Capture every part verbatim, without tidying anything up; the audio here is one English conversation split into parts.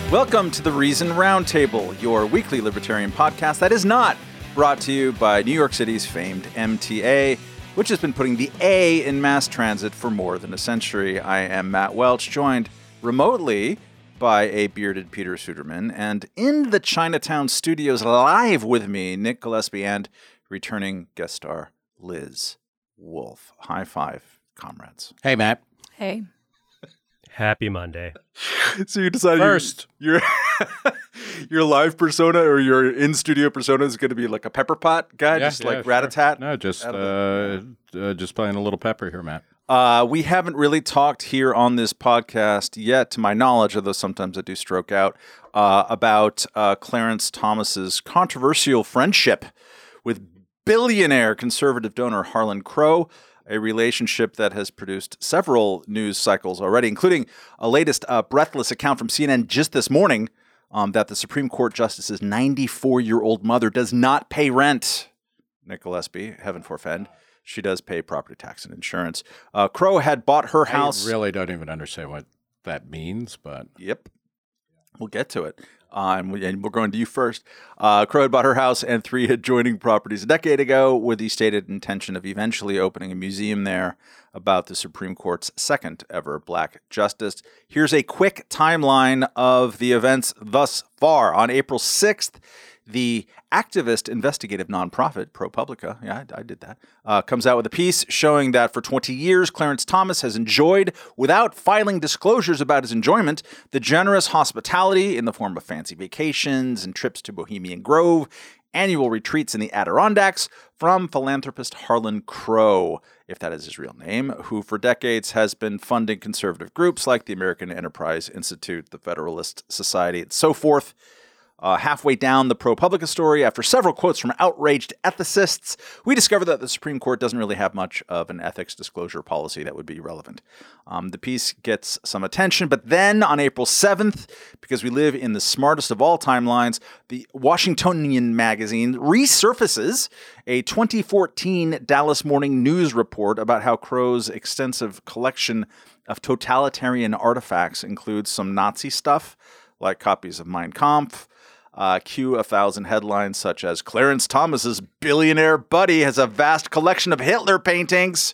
Welcome to the Reason Roundtable, your weekly libertarian podcast that is not brought to you by New York City's famed M T A, which has been putting the A in mass transit for more than a century. I am Matt Welch, joined remotely by a bearded Peter Suderman, and in the Chinatown studios live with me, Nick Gillespie, and returning guest star Liz Wolfe. High five, comrades. Hey, Matt. Hey. Happy Monday. So you decided First. your your live persona or your in-studio persona is going to be like a pepper pot guy, Yeah, just yeah, like sure. rat-a-tat? No, just Out uh, of uh, just playing a little pepper here, Matt. Uh, we haven't really talked here on this podcast yet, to my knowledge, although sometimes I do stroke out, uh, about uh, Clarence Thomas's controversial friendship with billionaire conservative donor Harlan Crow, a relationship that has produced several news cycles already, including a latest uh, breathless account from C N N just this morning um, that the Supreme Court Justice's ninety-four-year-old mother does not pay rent. Nick Gillespie, heaven forfend. She does pay property tax and insurance. Uh, Crow had bought her house. I really don't even understand what that means, but Yep. We'll get to it. Uh, and, we, and we're going to you first. Uh, Crow had bought her house and three adjoining properties a decade ago with the stated intention of eventually opening a museum there about the Supreme Court's second ever black justice. Here's a quick timeline of the events thus far. On April sixth, the activist investigative nonprofit, ProPublica, yeah, I, I did that, uh, comes out with a piece showing that for twenty years, Clarence Thomas has enjoyed, without filing disclosures about his enjoyment, the generous hospitality in the form of fancy vacations and trips to Bohemian Grove, annual retreats in the Adirondacks from philanthropist Harlan Crow, if that is his real name, who for decades has been funding conservative groups like the American Enterprise Institute, the Federalist Society, and so forth. Uh, halfway down the ProPublica story, after several quotes from outraged ethicists, we discover that the Supreme Court doesn't really have much of an ethics disclosure policy that would be relevant. Um, the piece gets some attention, but then on April seventh, because we live in the smartest of all timelines, the Washingtonian magazine resurfaces a twenty fourteen Dallas Morning News report about how Crow's extensive collection of totalitarian artifacts includes some Nazi stuff, like copies of Mein Kampf. Uh, cue a thousand headlines such as Clarence Thomas's billionaire buddy has a vast collection of Hitler paintings.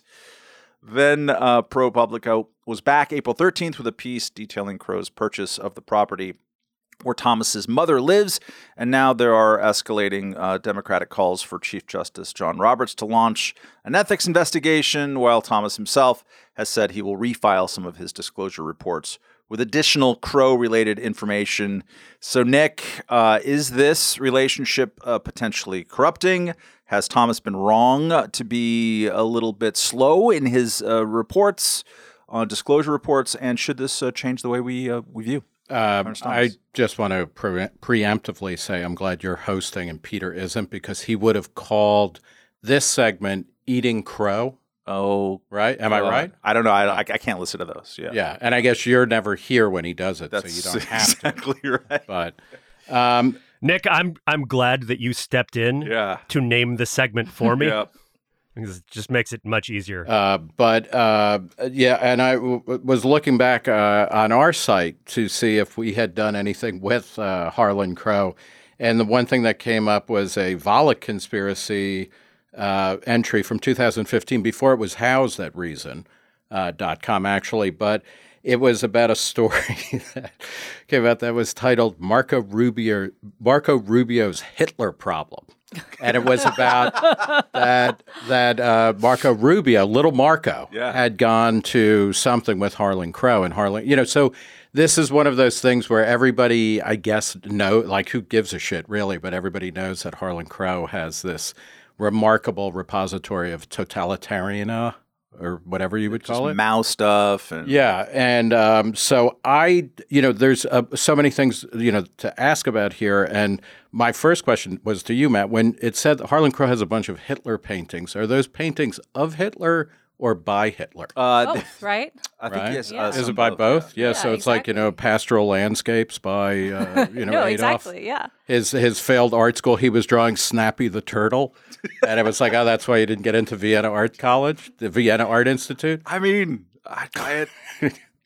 Then uh, ProPublica was back April thirteenth with a piece detailing Crow's purchase of the property where Thomas's mother lives. And now there are escalating uh, Democratic calls for Chief Justice John Roberts to launch an ethics investigation, while Thomas himself has said he will refile some of his disclosure reports with additional Crow-related information. So, Nick, uh, is this relationship uh, potentially corrupting? Has Thomas been wrong to be a little bit slow in his uh, reports, uh, disclosure reports, and should this uh, change the way we uh, we view? uh, I just want to pre- preemptively say I'm glad you're hosting and Peter isn't, because he would have called this segment Eating Crow. Oh, Right? Am I uh, right? I don't know. I, I can't listen to those. Yeah, Yeah. And I guess you're never here when he does it, that's so you don't have exactly to. right. But um, Nick, I'm I'm glad that you stepped in Yeah, to name the segment for me. yeah. Because it just makes it much easier. Uh, but uh, yeah, and I w- was looking back uh, on our site to see if we had done anything with uh, Harlan Crow, and the one thing that came up was a Volokh conspiracy uh, entry from two thousand fifteen, before it was housed at Reason uh, dot com actually, but it was about a story that came out that was titled Marco Rubio Marco Rubio's Hitler Problem. And it was about that that uh, Marco Rubio, little Marco, Yeah. had gone to something with Harlan Crow, and Harlan, you know, so this is one of those things where everybody, I guess, know, like, who gives a shit, really, but everybody knows that Harlan Crow has this remarkable repository of totalitarian, uh, or whatever you would Just call it. Mao stuff. And Yeah, and um, so I, you know, there's uh, so many things, you know, to ask about here. And my first question was to you, Matt. When it said that Harlan Crow has a bunch of Hitler paintings, are those paintings of Hitler or by Hitler? Uh, Both, right? I think Right? yes. Yeah. Uh, Is some it by both? Yeah, Yeah, so it's like, you know, exactly. pastoral landscapes by, uh, you know, no, Adolf. exactly. Yeah. His his failed art school, he was drawing Snappy the Turtle. And it was like, oh, that's why you didn't get into Vienna Art College, the Vienna Art Institute. I mean, I'd buy it.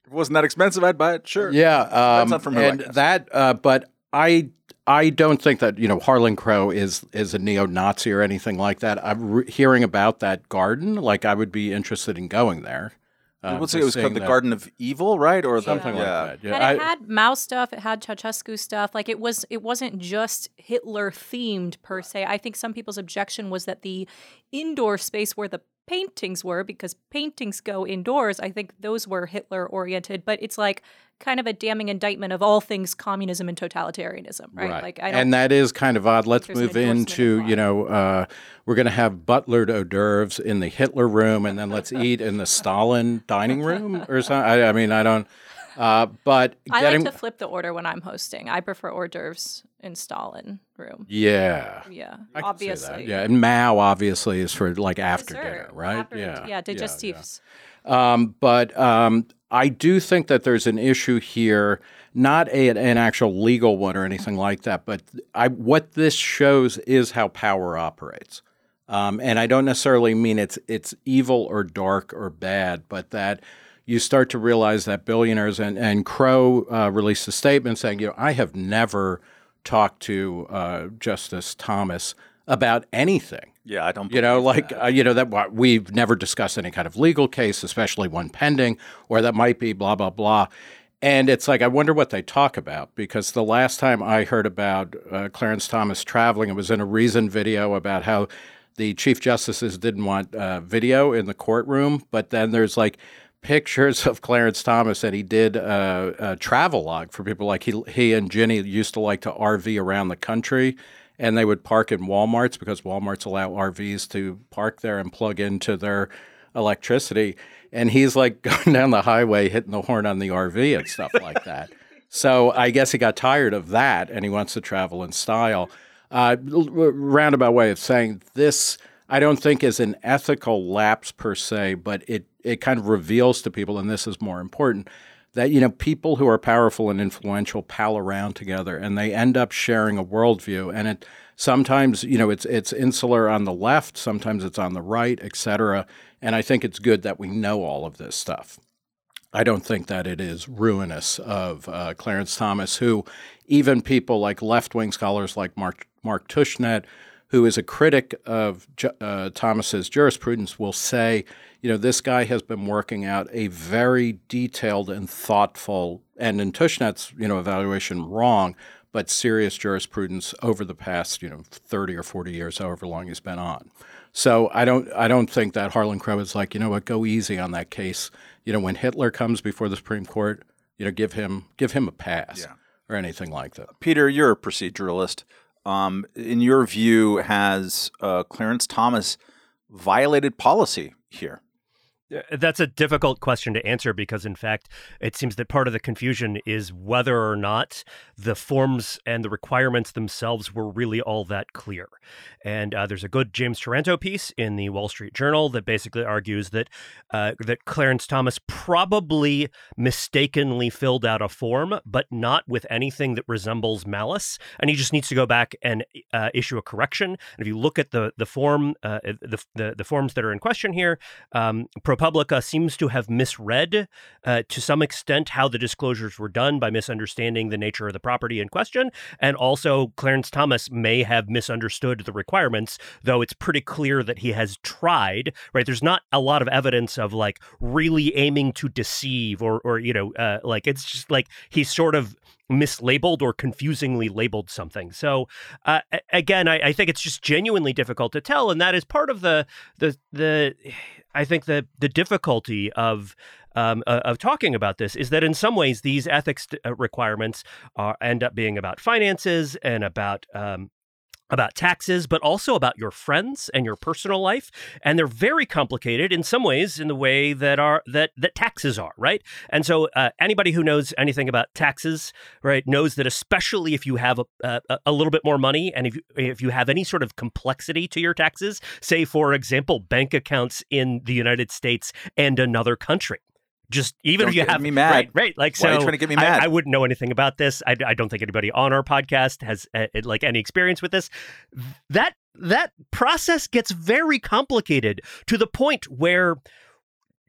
If it wasn't that expensive, I'd buy it. Sure. Yeah, um, That's not for me, I and guess. that. Uh, but I, I don't think that you know Harlan Crow is is a neo-Nazi or anything like that. I'm re- hearing about that garden. Like, I would be interested in going there. Uh, We'll say just it was called seeing the that- Garden of Evil, right? Or the, something like yeah. that. Yeah, And it I- had Mao stuff. It had Ceausescu stuff. Like it was, it wasn't just Hitler themed per se. I think some people's objection was that the indoor space where the paintings were, because paintings go indoors, I think those were Hitler oriented. But it's like kind of a damning indictment of all things communism and totalitarianism, right? Like I don't. and that is kind of odd. Let's there's an move endorsement into, implied. you know, uh, we're going to have butlered hors d'oeuvres in the Hitler room, and then let's eat in the Stalin dining room or something. I, I mean, I don't. Uh, but I getting, like to flip the order when I'm hosting. I prefer hors d'oeuvres in Stalin room. yeah, Yeah, I can see obviously. that. Yeah, and Mao obviously is for like after Dessert. dinner, right? After- yeah, yeah, digestives. Um, but um, I do think that there's an issue here, not a, an actual legal one or anything like that, but I, what this shows is how power operates. Um, and I don't necessarily mean it's it's evil or dark or bad, but that you start to realize that billionaires and, and Crow uh, released a statement saying, you know, I have never talked to uh, Justice Thomas about anything. Yeah, I don't You know, believe like, that. uh, you know, that wh- we've never discussed any kind of legal case, especially one pending, or that might be blah, blah, blah. And it's like, I wonder what they talk about, because the last time I heard about uh, Clarence Thomas traveling, it was in a Reason video about how the Chief Justices didn't want uh, video in the courtroom, but then there's like pictures of Clarence Thomas, and he did uh, a travel log for people. Like he, he and Ginny used to like to R V around the country, and they would park in Walmarts because Walmarts allow R Vs to park there and plug into their electricity. And he's like going down the highway, hitting the horn on the R V and stuff like that. So I guess he got tired of that, and he wants to travel in style. Uh, roundabout way of saying this, I don't think is an ethical lapse per se, but it, it kind of reveals to people, and this is more important, that, you know, people who are powerful and influential pal around together, and they end up sharing a worldview. And it sometimes, you know, it's it's insular on the left, sometimes it's on the right, et cetera. And I think it's good that we know all of this stuff. I don't think that it is ruinous of uh, Clarence Thomas, who even people like left-wing scholars like Mark, Mark Tushnet, who is a critic of uh, Thomas's jurisprudence, will say, you know, this guy has been working out a very detailed and thoughtful, and in Tushnet's, you know, evaluation, wrong, but serious jurisprudence over the past, you know, thirty or forty years, however long he's been on. So I don't, I don't think that Harlan Crow is like, you know what, go easy on that case. You know, when Hitler comes before the Supreme Court, you know, give him, give him a pass Yeah. or anything like that. Peter, you're a proceduralist. Um, in your view, has uh, Clarence Thomas violated policy here? That's a difficult question to answer because, in fact, it seems that part of the confusion is whether or not the forms and the requirements themselves were really all that clear. And uh, there's a good James Taranto piece in the Wall Street Journal that basically argues that uh, that Clarence Thomas probably mistakenly filled out a form, but not with anything that resembles malice. And he just needs to go back and uh, issue a correction. And if you look at the the form, uh, the, the the forms that are in question here, um, ProPublica seems to have misread uh, to some extent how the disclosures were done by misunderstanding the nature of the property in question. And also Clarence Thomas may have misunderstood the requirements, though it's pretty clear that he has tried, right? There's not a lot of evidence of like really aiming to deceive or, or you know, uh, like it's just like he's sort of mislabeled or confusingly labeled something. So uh, again, I, I think it's just genuinely difficult to tell. And that is part of the, the, the, I think the the difficulty of um, uh, of talking about this is that in some ways these ethics uh, requirements are end up being about finances and about um, about taxes, but also about your friends and your personal life. And they're very complicated in some ways in the way that are that that taxes are, right? And so uh, anybody who knows anything about taxes, right, knows that especially if you have a, a, a little bit more money and if you, if you have any sort of complexity to your taxes, say, for example, bank accounts in the United States and another country. Just even Don't if you get have me mad. right, right, like Why so. are you trying to get me mad? I, I wouldn't know anything about this. I, I don't think anybody on our podcast has uh, like any experience with this. That that process gets very complicated to the point where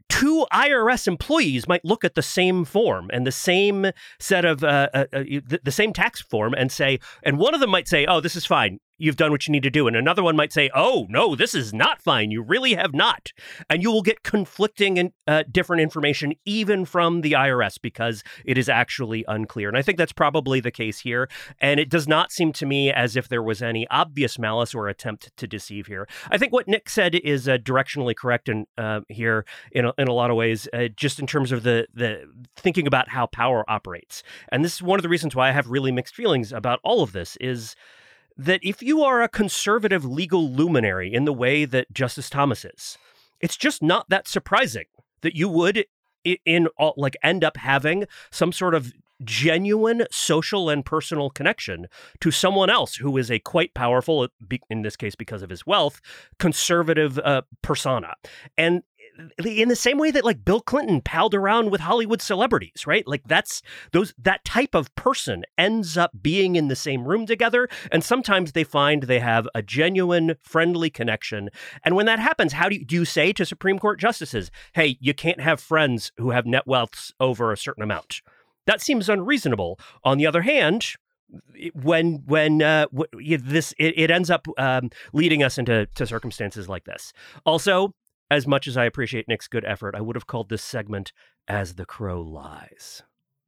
two I R S employees might look at the same form and the same set of uh, uh, uh, the, the same tax form and say, and one of them might say, oh, this is fine. You've done what you need to do. And another one might say, oh, no, this is not fine. You really have not. And you will get conflicting and uh, different information even from the I R S because it is actually unclear. And I think that's probably the case here. And it does not seem to me as if there was any obvious malice or attempt to deceive here. I think what Nick said is uh, directionally correct in, uh, here in a, in a lot of ways, uh, just in terms of the, the thinking about how power operates. And this is one of the reasons why I have really mixed feelings about all of this is that if you are a conservative legal luminary in the way that Justice Thomas is, it's just not that surprising that you would in all, like end up having some sort of genuine social and personal connection to someone else who is a quite powerful, in this case because of his wealth, conservative uh, persona. And in the same way that like Bill Clinton palled around with Hollywood celebrities, right? Like that's those that type of person ends up being in the same room together. And sometimes they find they have a genuine friendly connection. And when that happens, how do you, do you say to Supreme Court justices, hey, you can't have friends who have net wealths over a certain amount? That seems unreasonable. On the other hand, when when uh, w- this it, it ends up um, leading us into to circumstances like this. Also, as much as I appreciate Nick's good effort, I would have called this segment As the Crow Lies.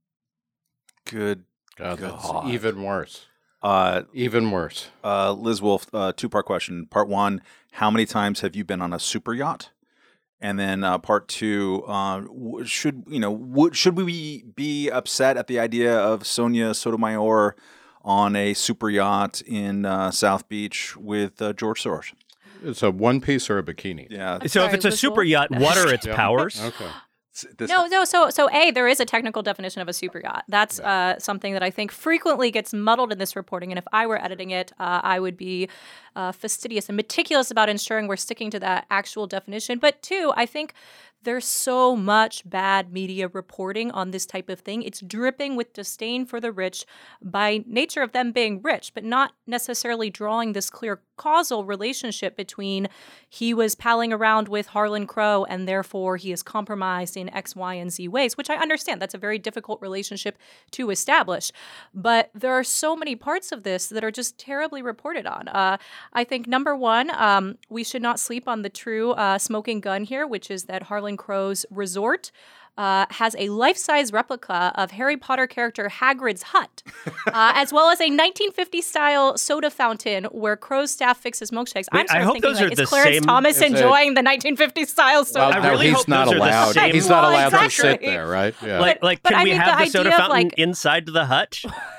Good God, that's God. even worse. Uh, even worse. Uh, Liz Wolfe, uh, two-part question. Part one, how many times have you been on a super yacht? And then uh, part two, uh, should you know, would, should we be upset at the idea of Sonia Sotomayor on a super yacht in uh, South Beach with uh, George Soros? It's a one piece or a bikini. Yeah. I'm so sorry, if it's a Liz super Wolfe? yacht, what are its Yeah. powers? Okay. This, No, no. So, so A, there is a technical definition of a super yacht. That's uh, something that I think frequently gets muddled in this reporting. And if I were editing it, uh, I would be uh, fastidious and meticulous about ensuring we're sticking to that actual definition. But two, I think there's so much bad media reporting on this type of thing. It's dripping with disdain for the rich by nature of them being rich, but not necessarily drawing this clear causal relationship between he was palling around with Harlan Crow and therefore he is compromised in X, Y, and Z ways, which I understand. That's a very difficult relationship to establish. But there are so many parts of this that are just terribly reported on. Uh, I think, number one, um, we should not sleep on the true uh, smoking gun here, which is that Harlan Crow's resort uh, has a life-size replica of Harry Potter character Hagrid's hut, uh, as well as a nineteen fifties style soda fountain where Crow's staff fixes milkshakes. Wait, I'm sort I of hope thinking, those like, are the is Clarence same- Thomas Is it- enjoying the nineteen fifties style soda Well, I no, really he's hope not those are the allowed. same- He's not Well, allowed to exactly. sit there, right? Yeah. Like, like, But can I we mean, have the the soda idea of, fountain like- inside the hut?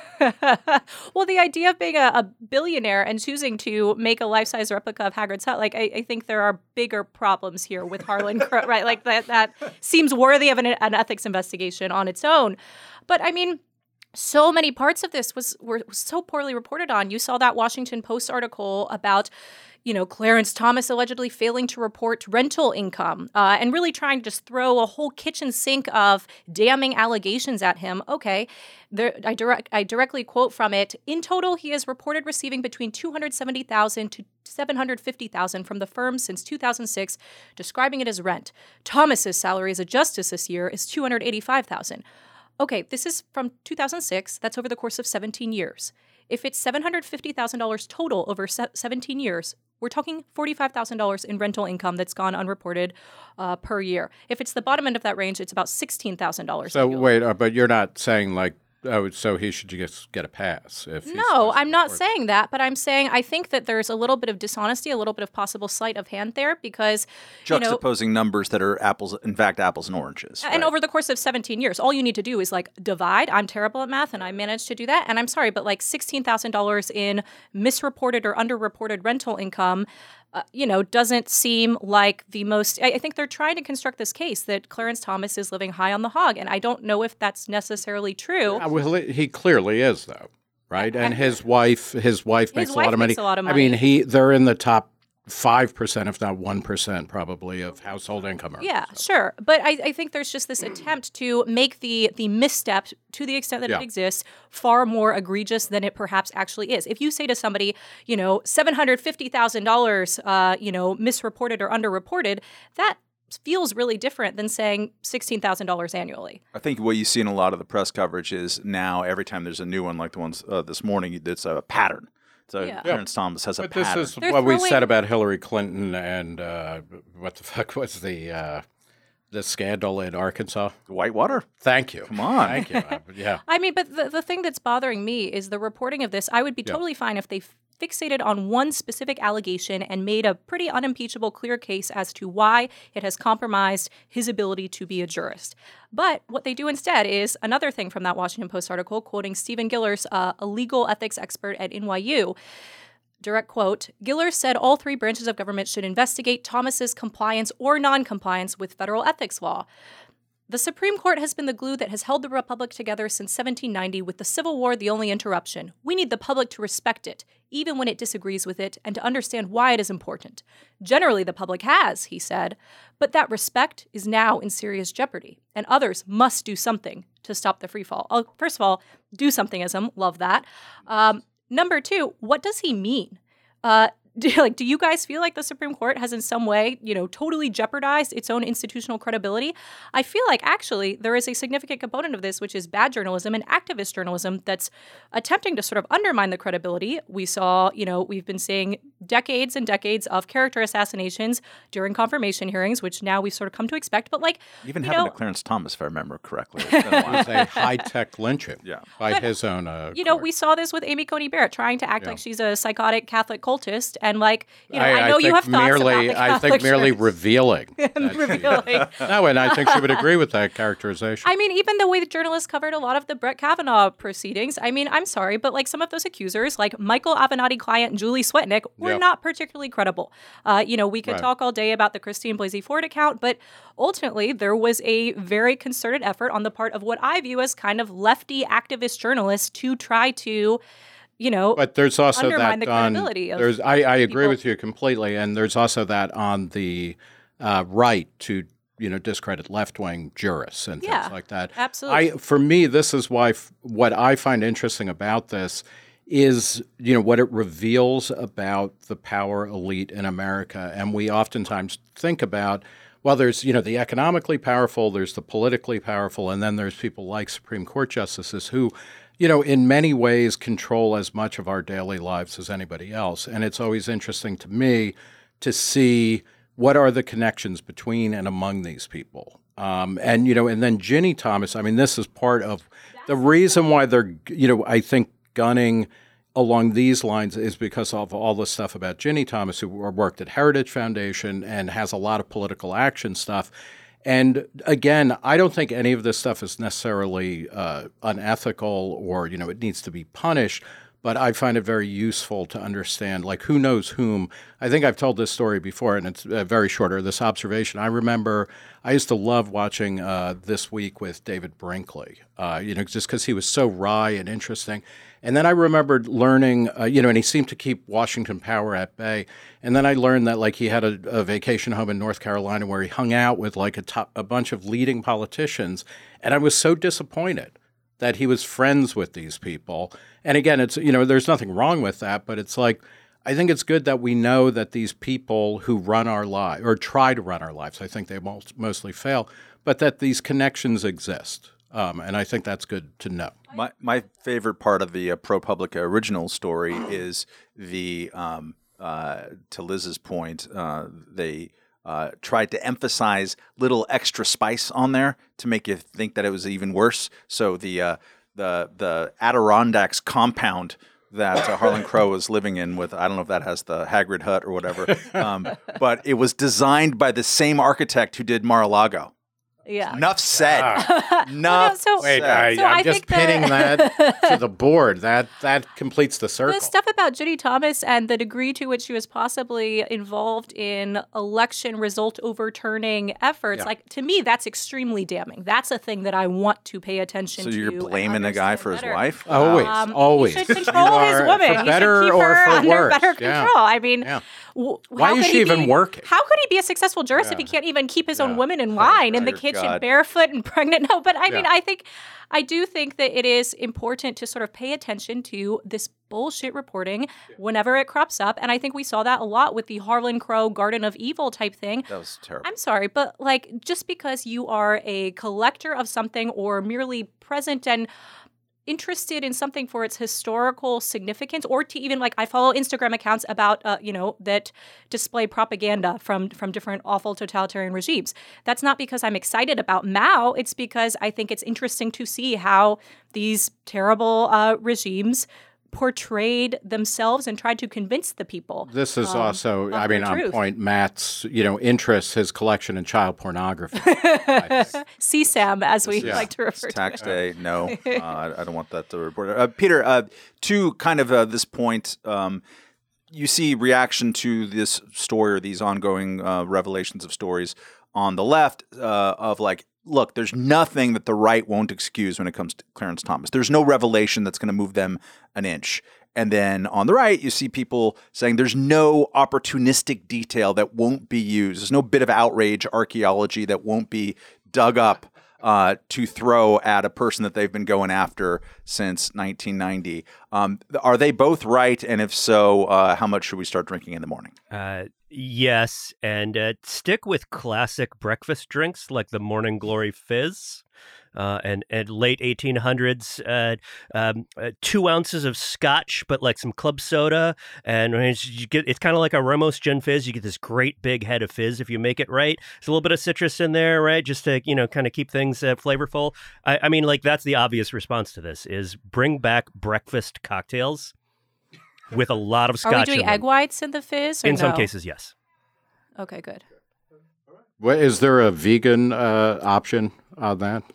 Well, the idea of being a, a billionaire and choosing to make a life-size replica of Hagrid's hut, like I, I think there are bigger problems here with Harlan Crow, right? Like that that seems worthy of an, an ethics investigation on its own. But I mean, so many parts of this was were so poorly reported on. You saw that Washington Post article about, you know, Clarence Thomas allegedly failing to report rental income uh, and really trying to just throw a whole kitchen sink of damning allegations at him. Okay, there, I, direct, I directly quote from it. In total, he has reported receiving between two hundred seventy thousand dollars to seven hundred fifty thousand dollars from the firm since two thousand six, describing it as rent. Thomas's salary as a justice this year is two hundred eighty-five thousand dollars. Okay, this is from two thousand six. That's over the course of seventeen years. If it's seven hundred fifty thousand dollars total over se- seventeen years, we're talking forty-five thousand dollars in rental income that's gone unreported uh, per year. If it's the bottom end of that range, it's about sixteen thousand dollars. So wait, uh, but you're not saying like, oh, so he should just get a pass? If he's No, supposed to I'm not report- saying that, but I'm saying I think that there's a little bit of dishonesty, a little bit of possible sleight of hand there because, you know, Juxtaposing numbers that are apples, in fact, apples and oranges. and right? over the course of seventeen years, all you need to do is like divide. I'm terrible at math and I managed to do that. And I'm sorry, but like sixteen thousand dollars in misreported or underreported rental income, uh, you know, doesn't seem like the most. I, I think they're trying to construct this case that Clarence Thomas is living high on the hog. And I don't know if that's necessarily true. Uh, well, he clearly is, though, right? And his wife, his wife makes a wife lot of money. makes a lot of I mean, money. he they're in the top five percent, if not one percent, probably of household income earners. Yeah, sure. But I, I think there's just this attempt to make the the misstep, to the extent that Yeah. it exists, far more egregious than it perhaps actually is. If you say to somebody, you know, seven hundred fifty thousand dollars, uh, you know, misreported or underreported, that feels really different than saying sixteen thousand dollars annually. I think what you see in a lot of the press coverage is now every time there's a new one like the ones uh, this morning, it's a pattern. So Yeah. Clarence Thomas has a But pattern. this is They're what we throwing- said about Hillary Clinton and uh, what the fuck was the uh, the scandal in Arkansas. Whitewater. Thank you. Come on. Thank you. Uh, yeah. I mean, but the, the thing that's bothering me is the reporting of this. I would be Yeah. totally fine if they fixated on one specific allegation and made a pretty unimpeachable, clear case as to why it has compromised his ability to be a jurist. But what they do instead is another thing from that Washington Post article, quoting Stephen Gillers, uh, a legal ethics expert at N Y U. Direct quote, Gillers said all three branches of government should investigate Thomas's compliance or non-compliance with federal ethics law. The Supreme Court has been the glue that has held the Republic together since seventeen ninety, with the Civil War the only interruption. We need the public to respect it, even when it disagrees with it, and to understand why it is important. Generally, the public has, he said, but that respect is now in serious jeopardy, and others must do something to stop the freefall. Oh, first of all, do somethingism, love that. Um, number two, what does he mean? Uh, do, like, do you guys feel like the Supreme Court has in some way, you know, totally jeopardized its own institutional credibility? I feel like actually there is a significant component of this, which is bad journalism and activist journalism that's attempting to sort of undermine the credibility. We saw, you know, we've been seeing decades and decades of character assassinations during confirmation hearings, which now we've sort of come to expect. But like, Even you happened know, to Clarence Thomas, if I remember correctly. It's been a It while. was a high-tech lynching Yeah. by But, his own uh, you know, court. we saw this with Amy Coney Barrett trying to act Yeah. like she's a psychotic Catholic cultist. And like, you know, I, I, know think you have thoughts merely, about the I Catholic think merely Church. revealing. that she- Revealing. No, and I think she would agree with that characterization. I mean, even the way the journalists covered a lot of the Brett Kavanaugh proceedings, I mean, I'm sorry, but like some of those accusers, like Michael Avenatti client Julie Swetnick, were Yep. not particularly credible. Uh, you know, we could Right. talk all day about the Christine Blasey Ford account, but ultimately there was a very concerted effort on the part of what I view as kind of lefty activist journalists to try to, you know, But there's also undermine that the on. credibility of There's, I, I agree people. with you completely, and there's also that on the uh, right to you know discredit left-wing jurists and Yeah, things like that. absolutely. I, for me, this is why f- what I find interesting about this is you know what it reveals about the power elite in America, and we oftentimes think about. Well, there's, you know, the economically powerful, there's the politically powerful, and then there's people like Supreme Court justices who, you know, in many ways control as much of our daily lives as anybody else. And it's always interesting to me to see what are the connections between and among these people. Um, and, you know, and then Ginny Thomas, I mean, this is part of the reason why they're, you know, I think gunning along these lines is because of all the stuff about Ginny Thomas, who worked at Heritage Foundation and has a lot of political action stuff. And again, I don't think any of this stuff is necessarily uh, unethical or, you know, it needs to be punished. But I find it very useful to understand, like, who knows whom. I think I've told this story before, and it's uh, very short, or this observation. I remember I used to love watching uh, This Week with David Brinkley, uh, you know, just because he was so wry and interesting. And then I remembered learning, uh, you know, and he seemed to keep Washington power at bay. And then I learned that, like, he had a, a vacation home in North Carolina where he hung out with, like, a, top, a bunch of leading politicians. And I was so disappointed that he was friends with these people. And again, it's, you know, there's nothing wrong with that, but it's like, I think it's good that we know that these people who run our lives, or try to run our lives, I think they most, mostly fail, but that these connections exist. Um, and I think that's good to know. My my favorite part of the uh, ProPublica original story is the um, uh, to Liz's point, uh, they uh, tried to emphasize little extra spice on there to make you think that it was even worse. So the uh, the the Adirondacks compound that uh, Harlan Crow was living in with, I don't know if that has the Hagrid hut or whatever, um, but it was designed by the same architect who did Mar-a-Lago. Yeah. Enough said. Well, Enough no, so- Wait, said. I, So I'm I just think the- pinning that to the board. That that completes the circle. The stuff about Ginny Thomas and the degree to which she was possibly involved in election result overturning efforts, Yeah. like to me, that's extremely damning. That's a thing that I want to pay attention So to. you're and blaming a guy understand for his better. wife? Always, Um, he always. should control You his are- woman. for He should better keep or her for under worse. better Yeah. control. I mean, Yeah. w- Why how is could she he even be- working? How could he be a successful jurist if Yeah. he can't even keep his Yeah. own women in line in the dear kitchen, God. barefoot and pregnant? No, but I mean, Yeah. I think, I do think that it is important to sort of pay attention to this bullshit reporting whenever it crops up. And I think we saw that a lot with the Harlan Crow Garden of Evil type thing. That was terrible. I'm sorry, but like just because you are a collector of something or merely present and interested in something for its historical significance, or to even like I follow Instagram accounts about uh, you know that display propaganda from from different awful totalitarian regimes. That's not because I'm excited about Mao. It's because I think it's interesting to see how these terrible uh, regimes portrayed themselves and tried to convince the people. This is um, also, of I mean, the on truth. point, Matt's, you know, interest, his collection in child pornography. C SAM, as we Yeah. like to refer It's to tax it. day. No, uh, I, I don't want that to report. Uh, Peter, uh, to kind of uh, this point, um, you see reaction to this story or these ongoing uh, revelations of stories on the left uh, of like, look, there's nothing that the right won't excuse when it comes to Clarence Thomas. There's no revelation that's going to move them an inch. And then on the right, you see people saying there's no opportunistic detail that won't be used. There's no bit of outrage archaeology that won't be dug up uh, to throw at a person that they've been going after since nineteen ninety. Um, are they both right? And if so, uh, how much should we start drinking in the morning? Uh, yes, and uh, stick with classic breakfast drinks like the Morning Glory Fizz. Uh, and, and late eighteen hundreds, uh, um, uh, two ounces of scotch, but like some club soda. And it's, you get, it's kind of like a Ramos Gin Fizz. You get this great big head of fizz if you make it right. There's a little bit of citrus in there, right? Just to, you know, kind of keep things uh, flavorful. I, I mean, like, that's the obvious response to this is bring back breakfast cocktails with a lot of scotch. Are we doing in them. egg whites in the fizz? Or In some no? cases, yes. Okay, good. What, is there a vegan uh, option on that?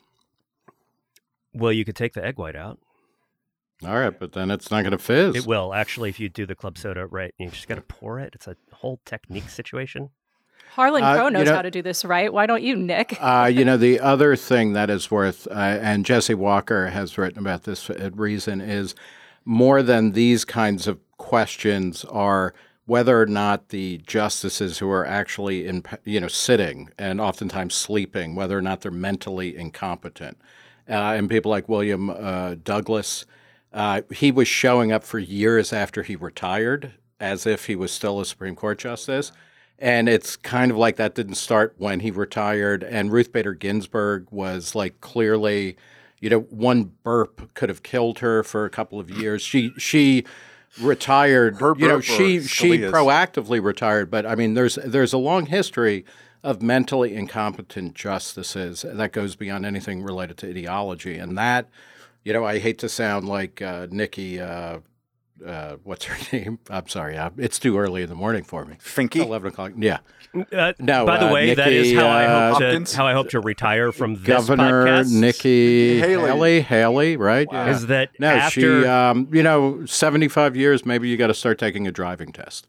Well, you could take the egg white out. All right, but then it's not going to fizz. It will, actually, if you do the club soda right. You just got to pour it. It's a whole technique situation. Harlan Uh, Crow you knows know- how to do this right. Why don't you, Nick? Uh, you know, the other thing that is worth, uh, and Jesse Walker has written about this at Reason, is more than these kinds of questions are whether or not the justices who are actually in, you know, sitting and oftentimes sleeping, whether or not they're mentally incompetent. Uh, and people like William uh, Douglas, uh, he was showing up for years after he retired as if he was still a Supreme Court justice. And it's kind of like that didn't start when he retired. And Ruth Bader Ginsburg was like clearly, you know, one burp could have killed her for a couple of years. She she retired, Her you know, burp she or she Scalia's? proactively retired. But I mean, there's there's a long history of mentally incompetent justices that goes beyond anything related to ideology. And that, you know, I hate to sound like uh, Nikki. Uh, Uh, what's her name? I'm sorry. Uh, it's too early in the morning for me. Finky? eleven o'clock. Yeah. Uh, No, by the uh, way, that Nikki, is how I uh, hope to Hopkins? how I hope to retire from this Governor podcast. Nikki Haley. Haley. Haley, right? Yeah. Is that no, after she, um, you know, seventy-five years, maybe you got to start taking a driving test.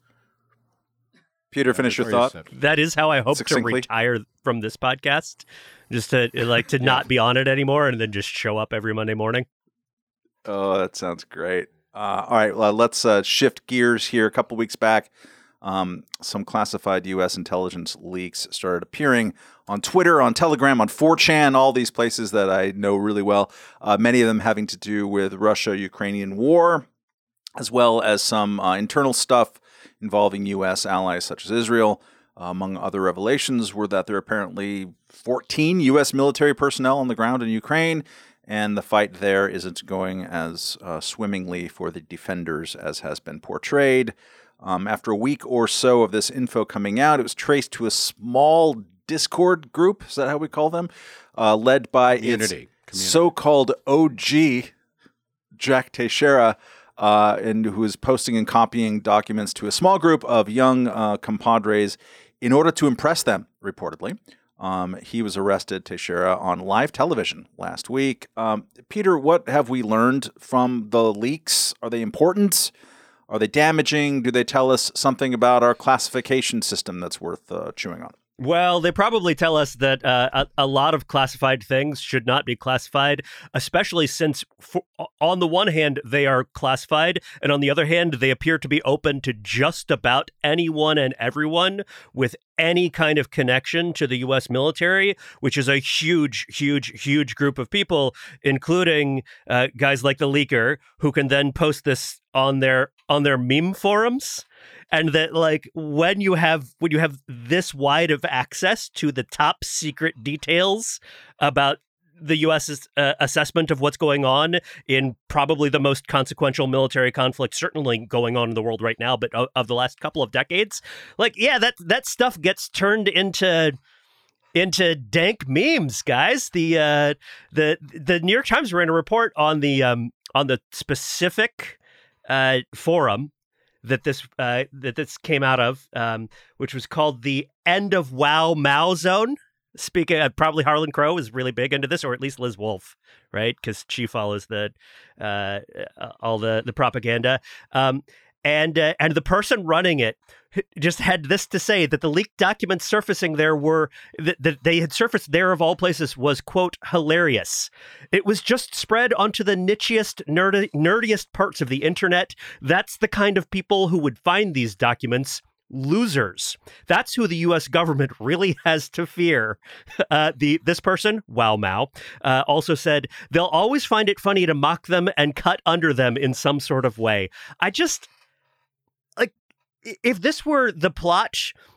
Peter, finish your Before you thought. sit. that is how I hope Succinctly. to retire from this podcast, just to like to not be on it anymore and then just show up every Monday morning. Oh, that sounds great. Uh, all right, well, let's uh, shift gears here. A couple weeks back, um, some classified U S intelligence leaks started appearing on Twitter, on Telegram, on four chan, all these places that I know really well, uh, many of them having to do with Russia-Ukrainian war, as well as some uh, internal stuff involving U S allies such as Israel. Uh, among other revelations were that there are apparently fourteen U S military personnel on the ground in Ukraine, and the fight there isn't going as uh, swimmingly for the defenders as has been portrayed. Um, after a week or so of this info coming out, it was traced to a small Discord group, is that how we call them? Uh, led by Community. its so-called O G, Jack Teixeira, uh, and who is posting and copying documents to a small group of young uh, compadres in order to impress them, reportedly. Um, he was arrested, Teixeira, on live television last week. Um, Peter, what have we learned from the leaks? Are they important? Are they damaging? Do they tell us something about our classification system that's worth uh, chewing on? Well, they probably tell us that uh, a, a lot of classified things should not be classified, especially since, for, on the one hand, they are classified, and on the other hand, they appear to be open to just about anyone and everyone with any kind of connection to the U S military, which is a huge, huge, huge group of people, including uh, guys like the Leaker, who can then post this on their on their meme forums. And that, like, when you have when you have this wide of access to the top secret details about the U S's uh, assessment of what's going on in probably the most consequential military conflict, certainly going on in the world right now, but of, of the last couple of decades, like, yeah, that that stuff gets turned into into dank memes, guys. The uh, the the New York Times ran a report on the um, on the specific uh, forum that this uh, that this came out of, um, which was called the End of WoW Mao Zone. Speaking, uh, probably Harlan Crow is really big into this, or at least Liz Wolfe, right? Because she follows the uh, all the the propaganda. Um, and uh, and the person running it just had this to say, that the leaked documents surfacing there were that, that they had surfaced there of all places was, quote, hilarious. It was just spread onto the nichiest, nerdy, nerdiest parts of the internet. That's the kind of people who would find these documents. Losers. That's who the U S government really has to fear. Uh, the this person, Wow Mao, uh, also said they'll always find it funny to mock them and cut under them in some sort of way. I just, like, if this were the plot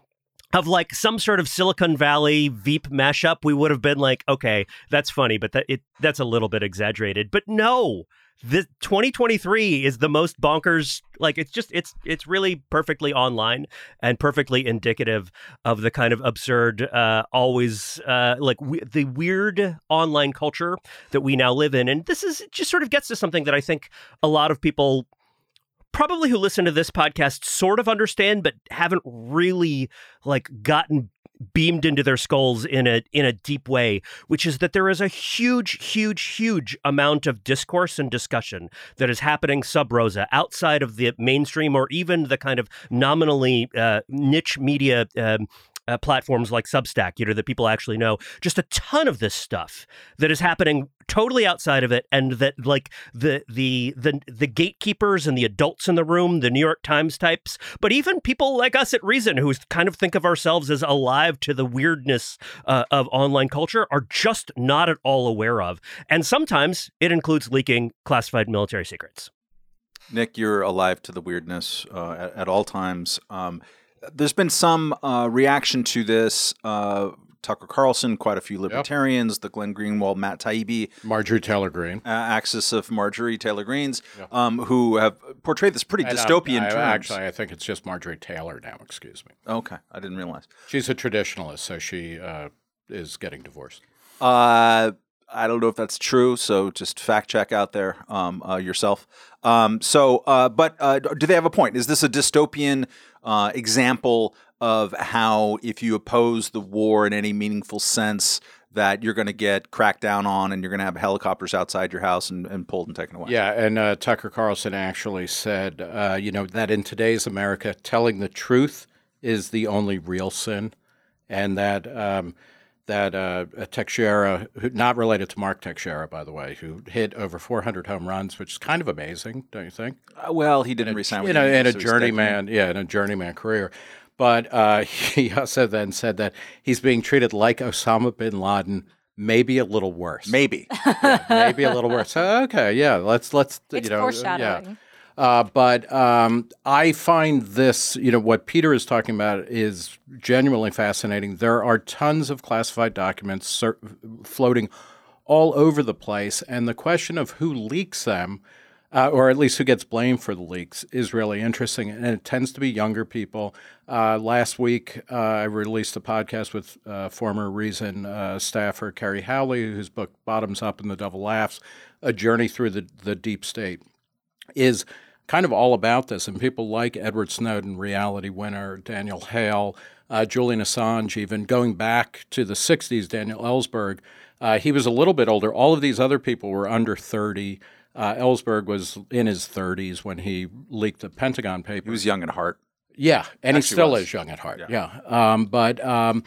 of like some sort of Silicon Valley Veep mashup, we would have been like, okay, that's funny, but that it that's a little bit exaggerated. But no. The twenty twenty-three is the most bonkers. Like, it's just it's it's really perfectly online and perfectly indicative of the kind of absurd, uh, always uh, like we, the weird online culture that we now live in. And this is it just sort of gets to something that I think a lot of people probably who listen to this podcast sort of understand, but haven't really like gotten beamed into their skulls in a in a deep way, which is that there is a huge, huge, huge amount of discourse and discussion that is happening sub rosa outside of the mainstream or even the kind of nominally uh, niche media um, uh, platforms like Substack, you know, that people actually know. Just a ton of this stuff that is happening totally outside of it, and that like the the the the gatekeepers and the adults in the room, the New York Times types, but even people like us at Reason, who kind of think of ourselves as alive to the weirdness uh, of online culture, are just not at all aware of. And sometimes it includes leaking classified military secrets. Nick, you're alive to the weirdness uh, at, at all times. Um, there's been some uh, reaction to this. Uh, Tucker Carlson, quite a few libertarians, yep. the Glenn Greenwald, Matt Taibbi. Marjorie Taylor Greene. Uh, axis of Marjorie Taylor Greene's, yep. um, who have portrayed this pretty and dystopian I, I, terms. Actually, I think it's just Marjorie Taylor now, excuse me. Okay, I didn't realize. She's a traditionalist, so she uh, is getting divorced. Uh, I don't know if that's true, so just fact check out there um, uh, yourself. Um, so, uh, but uh, do they have a point? Is this a dystopian uh, example of how, if you oppose the war in any meaningful sense, that you're going to get cracked down on and you're going to have helicopters outside your house and, and pulled and taken away? Yeah, and uh, Tucker Carlson actually said, uh, you know, that in today's America, telling the truth is the only real sin, and that um, that uh, Teixeira, who, not related to Mark Teixeira, by the way, who hit over four hundred home runs, which is kind of amazing, don't you think? Uh, well, he didn't resign with in a, the in a so journeyman, yeah, in a journeyman career. But uh, he also then said that he's being treated like Osama bin Laden, maybe a little worse. Maybe, yeah, maybe a little worse. So, okay, yeah, let's let's it's you know, foreshadowing. yeah. Uh, but um, I find this, you know, what Peter is talking about is genuinely fascinating. There are tons of classified documents sur- floating all over the place, and the question of who leaks them, uh, or at least who gets blamed for the leaks, is really interesting, and it tends to be younger people. Uh, last week, uh, I released a podcast with uh, former Reason uh, staffer Kerry Howley, whose book Bottoms Up and the Devil Laughs, A Journey Through the, the Deep State, is kind of all about this. And people like Edward Snowden, reality winner, Daniel Hale, uh, Julian Assange, even going back to the sixties, Daniel Ellsberg, uh, he was a little bit older. All of these other people were under thirty. Uh, Ellsberg was in his thirties when he leaked the Pentagon Papers. He was young at heart. Yeah, and Actually he still was. is young at heart. Yeah. Yeah, um, but um,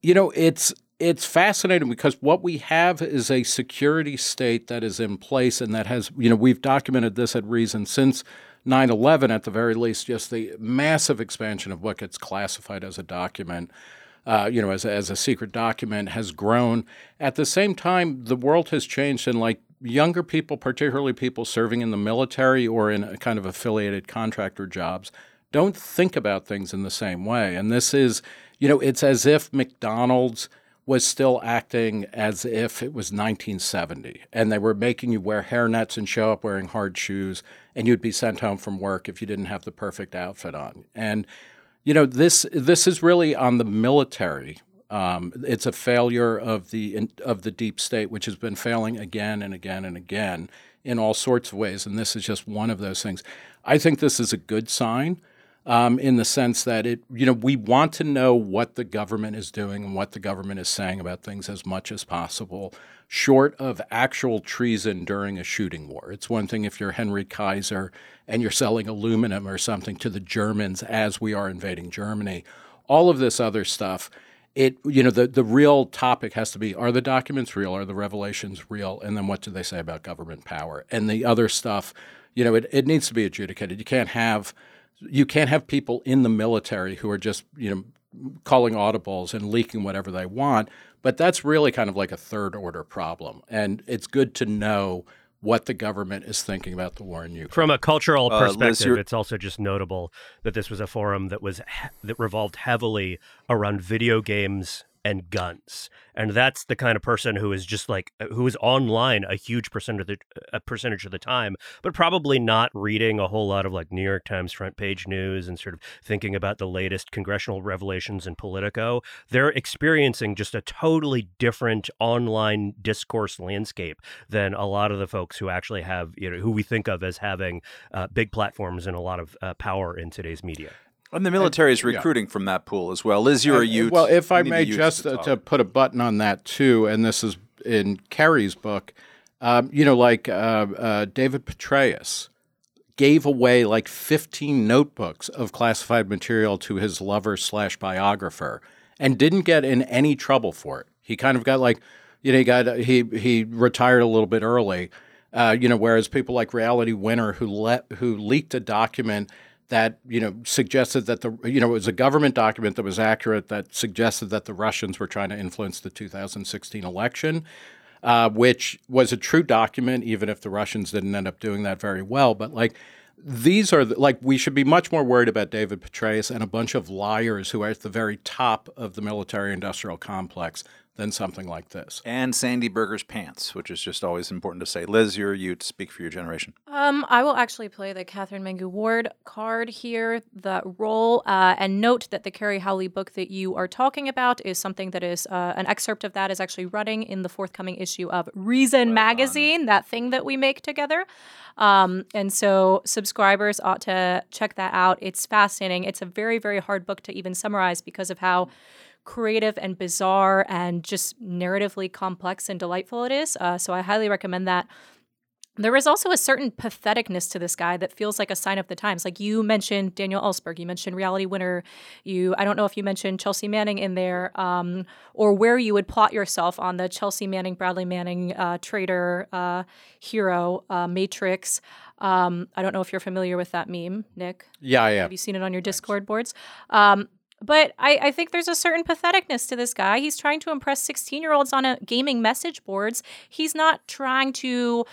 you know, it's it's fascinating because what we have is a security state that is in place and that has, you know, we've documented this at Reason since nine eleven at the very least, just the massive expansion of what gets classified as a document, uh, you know, as a, as a secret document has grown. At the same time, the world has changed, and like younger people, particularly people serving in the military or in a kind of affiliated contractor jobs, don't think about things in the same way. And this is, you know, it's as if McDonald's was still acting as if it was nineteen seventy, and they were making you wear hairnets and show up wearing hard shoes, and you'd be sent home from work if you didn't have the perfect outfit on. And, you know, this this is really on the military. Um, it's a failure of the of the deep state, which has been failing again and again and again in all sorts of ways, and this is just one of those things. I think this is a good sign. Um, in the sense that it, you know, we want to know what the government is doing and what the government is saying about things as much as possible, short of actual treason during a shooting war. It's one thing if you're Henry Kaiser and you're selling aluminum or something to the Germans as we are invading Germany. All of this other stuff, it, you know, the, the real topic has to be, are the documents real? Are the revelations real? And then what do they say about government power? And the other stuff, you know, it, it needs to be adjudicated. You can't have You can't have people in the military who are just, you know, calling audibles and leaking whatever they want. But that's really kind of like a third order problem. And it's good to know what the government is thinking about the war in Ukraine. From a cultural Uh, perspective, Liz, it's also just notable that this was a forum that was that revolved heavily around video games and guns. And that's the kind of person who is just like, who is online a huge percent of the, a percentage of the time, but probably not reading a whole lot of like New York Times front page news and sort of thinking about the latest congressional revelations in Politico. They're experiencing just a totally different online discourse landscape than a lot of the folks who actually have, you know, who we think of as having uh, big platforms and a lot of uh, power in today's media. And the military is recruiting yeah. from that pool as well. Liz, you're a youth. Well, if I We may need the just to, uh, to put a button on that too, and this is in Kerry's book, um, you know, like uh, uh, David Petraeus gave away like fifteen notebooks of classified material to his lover slash biographer and didn't get in any trouble for it. He kind of got like, you know, he got he he retired a little bit early, uh, you know, whereas people like Reality Winner who let who leaked a document that, you know, suggested that the, you know, it was a government document that was accurate that suggested that the Russians were trying to influence the two thousand sixteen election, uh, which was a true document, even if the Russians didn't end up doing that very well. But like, these are the, like, we should be much more worried about David Petraeus and a bunch of liars who are at the very top of the military-industrial complex than something like this. And Sandy Berger's pants, which is just always important to say. Liz, you're a youth. Speak for your generation. Um, I will actually play the Catherine Mangu Ward card here, the role, uh, and note that the Kerry Howley book that you are talking about is something that is, uh, an excerpt of that is actually running in the forthcoming issue of Reason right magazine, on. That thing that we make together. Um, and so subscribers ought to check that out. It's fascinating. It's a very, very hard book to even summarize because of how creative and bizarre and just narratively complex and delightful it is. Uh, so I highly recommend that. There is also a certain patheticness to this guy that feels like a sign of the times. Like you mentioned Daniel Ellsberg, you mentioned Reality Winner. You, I don't know if you mentioned Chelsea Manning in there, um, or where you would plot yourself on the Chelsea Manning, Bradley Manning uh, traitor uh, hero uh, matrix. Um, I don't know if you're familiar with that meme, Nick. Yeah, I am. Have you seen it on your Discord boards? Um, But I, I think there's a certain patheticness to this guy. He's trying to impress sixteen-year-olds on a gaming message boards. He's not trying to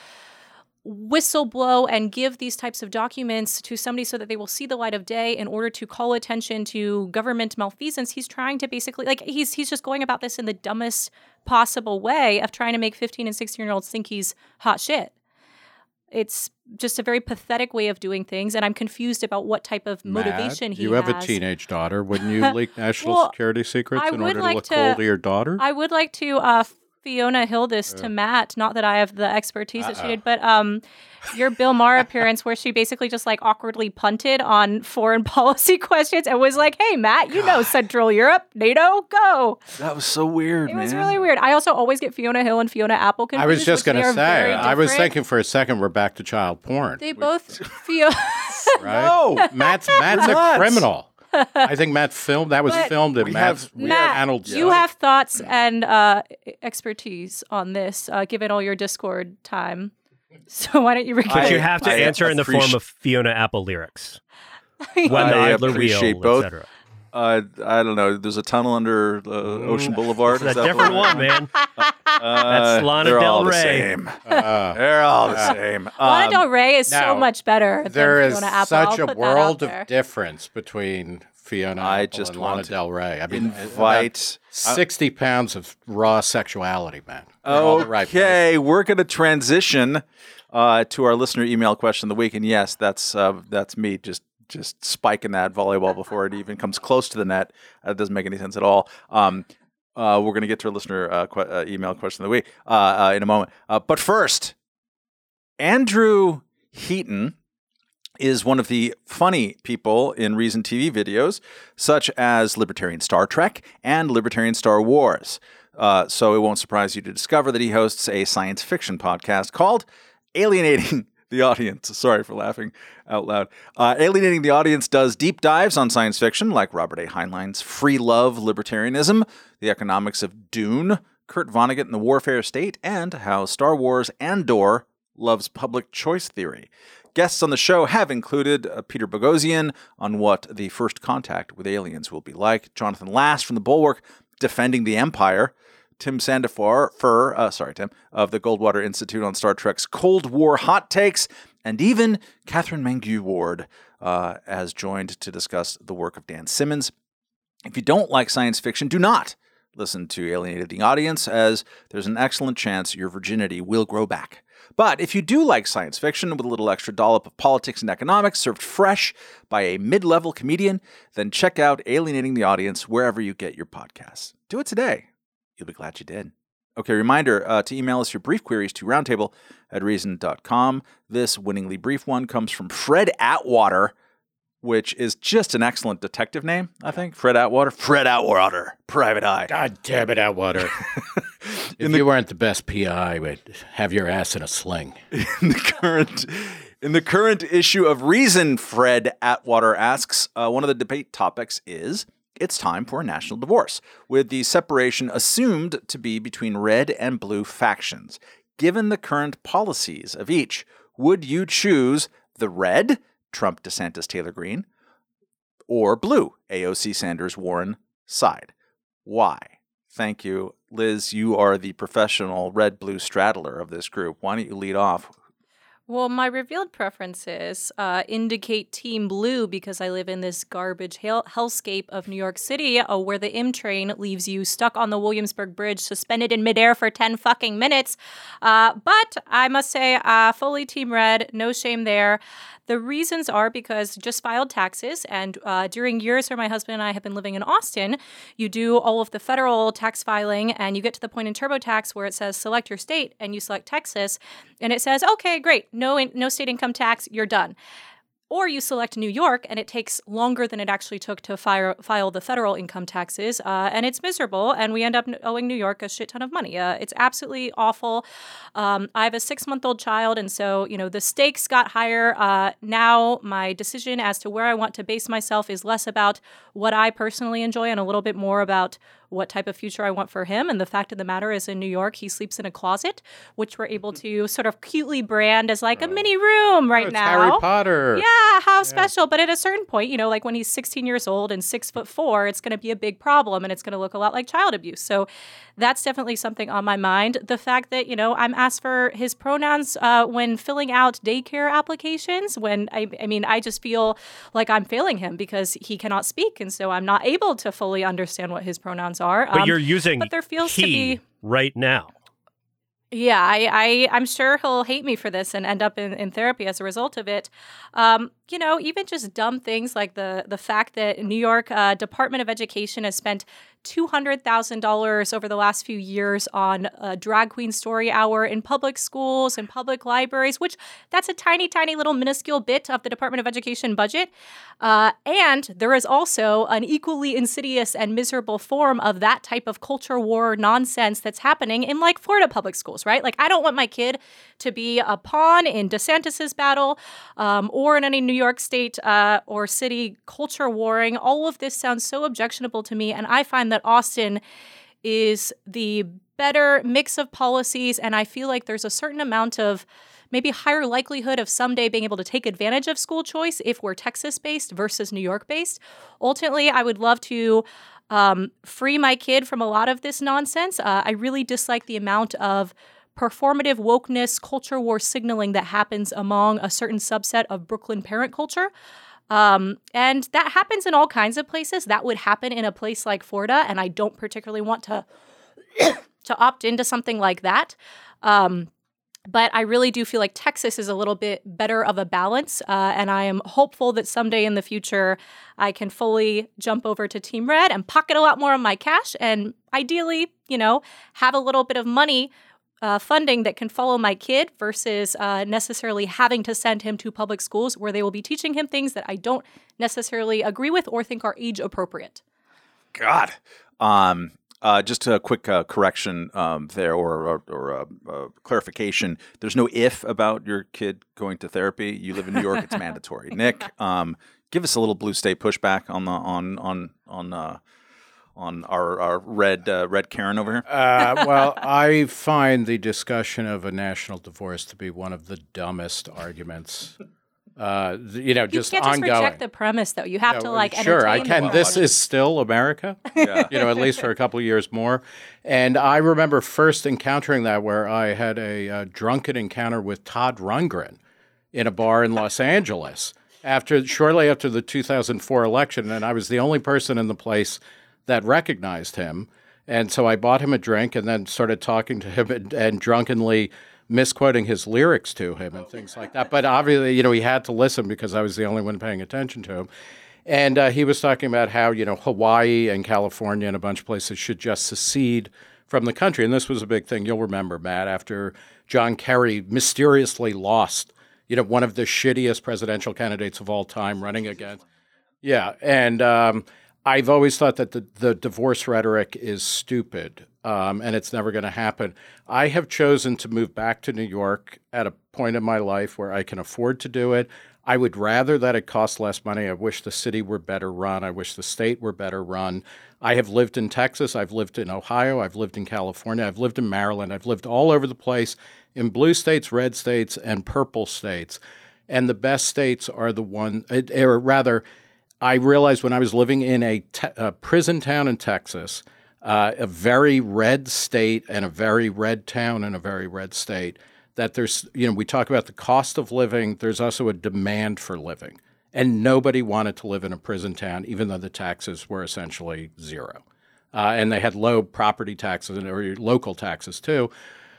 whistleblow and give these types of documents to somebody so that they will see the light of day in order to call attention to government malfeasance. He's trying to basically, like, he's he's just going about this in the dumbest possible way of trying to make fifteen and sixteen-year-olds think he's hot shit. It's just a very pathetic way of doing things, and I'm confused about what type of motivation Matt, he you has. You have a teenage daughter. Wouldn't you leak national well, security secrets I in order like to look to, cool to your daughter? I would like to uh, Fiona Hill this uh, to Matt. Not that I have the expertise uh-oh. that she did, but um, your Bill Maher appearance where she basically just like awkwardly punted on foreign policy questions and was like, hey, Matt, you God. know Central Europe, NATO, go. That was so weird, It man. was really weird. I also always get Fiona Hill and Fiona Apple confused. I was just going to say, I was thinking for a second we're back to child porn. They both feel... right? No. Matt's, Matt's a criminal. I think Matt filmed, that was But filmed at we Matt's have- we Matt, Arnold's you site. have thoughts and uh, expertise on this, uh, given all your Discord time. So why don't you begin? But I- you have to I answer in the form appreci- of Fiona Apple lyrics. When the I idler appreciate wheel, both. et cetera. Uh, I don't know. There's a tunnel under uh, Ocean Boulevard. It's Is a that different what- one, man. Uh, That's Lana they're Del all the Rey. same. Uh, They're all the same. Lana Um, Del Rey is now, so much better than there is Fiona Apple. such I'll a put that world out there. of difference between Fiona I Apple just and Lana want to Del Rey. I mean, invite. about sixty pounds of raw sexuality, man. They're all the right Okay, we're going to transition uh, to our listener email question of the week, and yes, that's uh, that's me just just spiking that volleyball before it even comes close to the net. That doesn't make any sense at all. Um, uh, we're going to get to our listener uh, qu- uh, email question of the week uh, uh, in a moment. Uh, but first, Andrew Heaton is one of the funny people in Reason T V videos, such as Libertarian Star Trek and Libertarian Star Wars. Uh, so it won't surprise you to discover that he hosts a science fiction podcast called Alienating the Audience. Sorry for laughing out loud. Uh, Alienating the Audience does deep dives on science fiction, like Robert A. Heinlein's Free Love Libertarianism, The Economics of Dune, Kurt Vonnegut and the Warfare State, and how Star Wars Andor loves public choice theory. Guests on the show have included uh, Peter Boghossian on what the first contact with aliens will be like, Jonathan Last from The Bulwark, Defending the Empire, Tim Sandifer, Fur, uh, sorry, Tim, of the Goldwater Institute on Star Trek's Cold War hot takes, and even Catherine Mangue Ward uh, has joined to discuss the work of Dan Simmons. If you don't like science fiction, do not listen to Alienated the Audience, as there's an excellent chance your virginity will grow back. But if you do like science fiction with a little extra dollop of politics and economics served fresh by a mid-level comedian, then check out Alienating the Audience wherever you get your podcasts. Do it today. You'll be glad you did. Okay, reminder uh, to email us your brief queries to roundtable at reason dot com. This winningly brief one comes from Fred Atwater, which is just an excellent detective name, I think. Fred Atwater. Fred Atwater, Private Eye. God damn it, Atwater. If you weren't the best P I, I would have your ass in a sling. In the current, in the current issue of Reason, Fred Atwater asks, uh, one of the debate topics is, it's time for a national divorce, with the separation assumed to be between red and blue factions. Given the current policies of each, would you choose the red, Trump, DeSantis, Taylor, Greene, or blue, A O C, Sanders, Warren side? Why? Thank you. Liz, you are the professional red-blue straddler of this group. Why don't you lead off? Well, my revealed preferences uh, indicate Team Blue because I live in this garbage hell- hellscape of New York City, uh, where the M train leaves you stuck on the Williamsburg Bridge, suspended in midair for ten fucking minutes. Uh, but I must say, uh, fully Team Red, no shame there. The reasons are because just filed taxes, and uh, during years where my husband and I have been living in Austin, you do all of the federal tax filing, and you get to the point in TurboTax where it says select your state, and you select Texas, and it says, okay, great, no, in- no state income tax, you're done. Or you select New York, and it takes longer than it actually took to file, file the federal income taxes, uh, and it's miserable, and we end up owing New York a shit ton of money. Uh, it's absolutely awful. Um, I have a six-month-old child, and so, you know, the stakes got higher. Uh, now my decision as to where I want to base myself is less about what I personally enjoy and a little bit more about what type of future I want for him. And the fact of the matter is, in New York, he sleeps in a closet, which we're able to sort of cutely brand as like a mini room right Oh, it's now. Harry Potter. Yeah, how special. But at a certain point, you know, like when he's sixteen years old and six foot four, it's going to be a big problem and it's going to look a lot like child abuse. So that's definitely something on my mind. The fact that, you know, I'm asked for his pronouns uh, when filling out daycare applications, when I, I mean, I just feel like I'm failing him because he cannot speak. And so I'm not able to fully understand what his pronouns are. But Um, you're using but there feels he to be right now. Yeah, I, I, I'm sure he'll hate me for this and end up in, in therapy as a result of it. Um, you know, even just dumb things like the the fact that New York uh, Department of Education has spent two hundred thousand dollars over the last few years on a drag queen story hour in public schools and public libraries, which that's a tiny, tiny little minuscule bit of the Department of Education budget. Uh, and there is also an equally insidious and miserable form of that type of culture war nonsense that's happening in like Florida public schools, right? Like I don't want my kid to be a pawn in DeSantis's battle um, or in any New York State uh, or city culture warring. All of this sounds so objectionable to me. And I find that Austin is the better mix of policies. And I feel like there's a certain amount of maybe higher likelihood of someday being able to take advantage of school choice if we're Texas-based versus New York-based. Ultimately, I would love to um, free my kid from a lot of this nonsense. Uh, I really dislike the amount of performative wokeness, culture war signaling that happens among a certain subset of Brooklyn parent culture. Um, and that happens in all kinds of places. That would happen in a place like Florida, and I don't particularly want to to opt into something like that. Um, But I really do feel like Texas is a little bit better of a balance, uh, and I am hopeful that someday in the future I can fully jump over to Team Red and pocket a lot more of my cash and ideally, you know, have a little bit of money uh, funding that can follow my kid versus uh, necessarily having to send him to public schools where they will be teaching him things that I don't necessarily agree with or think are age appropriate. God. Um Uh, just a quick uh, correction um, there, or or, or uh, uh, clarification. There's no if about your kid going to therapy. You live in New York; it's mandatory. Nick, um, give us a little blue state pushback on the on on on uh, on our our red uh, red Karen over here. Uh, well, I find the discussion of a national divorce to be one of the dumbest arguments. Uh, you know, you just can't just ongoing. reject the premise, though. You have Yeah, to well, like sure, entertain I can. the This world. is still America. Yeah. You know, at least for a couple of years more. And I remember first encountering that where I had a, uh drunken encounter with Todd Rundgren in a bar in Los Angeles after shortly after the two thousand four election, and I was the only person in the place that recognized him. And so I bought him a drink and then started talking to him and, and drunkenly misquoting his lyrics to him and things like that. But obviously, you know, he had to listen because I was the only one paying attention to him. And uh, he was talking about how, you know, Hawaii and California and a bunch of places should just secede from the country. And this was a big thing. You'll remember, Matt, after John Kerry mysteriously lost, you know, one of the shittiest presidential candidates of all time running against. Yeah. And um, I've always thought that the, the divorce rhetoric is stupid. Um, and it's never going to happen. I have chosen to move back to New York at a point in my life where I can afford to do it. I would rather that it cost less money. I wish the city were better run. I wish the state were better run. I have lived in Texas. I've lived in Ohio. I've lived in California. I've lived in Maryland. I've lived all over the place in blue states, red states, and purple states. And the best states are the one, or rather, I realized when I was living in a, te- a prison town in Texas, Uh, a very red state and a very red town and a very red state, that there's, you know, we talk about the cost of living. There's also a demand for living. And nobody wanted to live in a prison town, even though the taxes were essentially zero. Uh, and they had low property taxes and or local taxes too.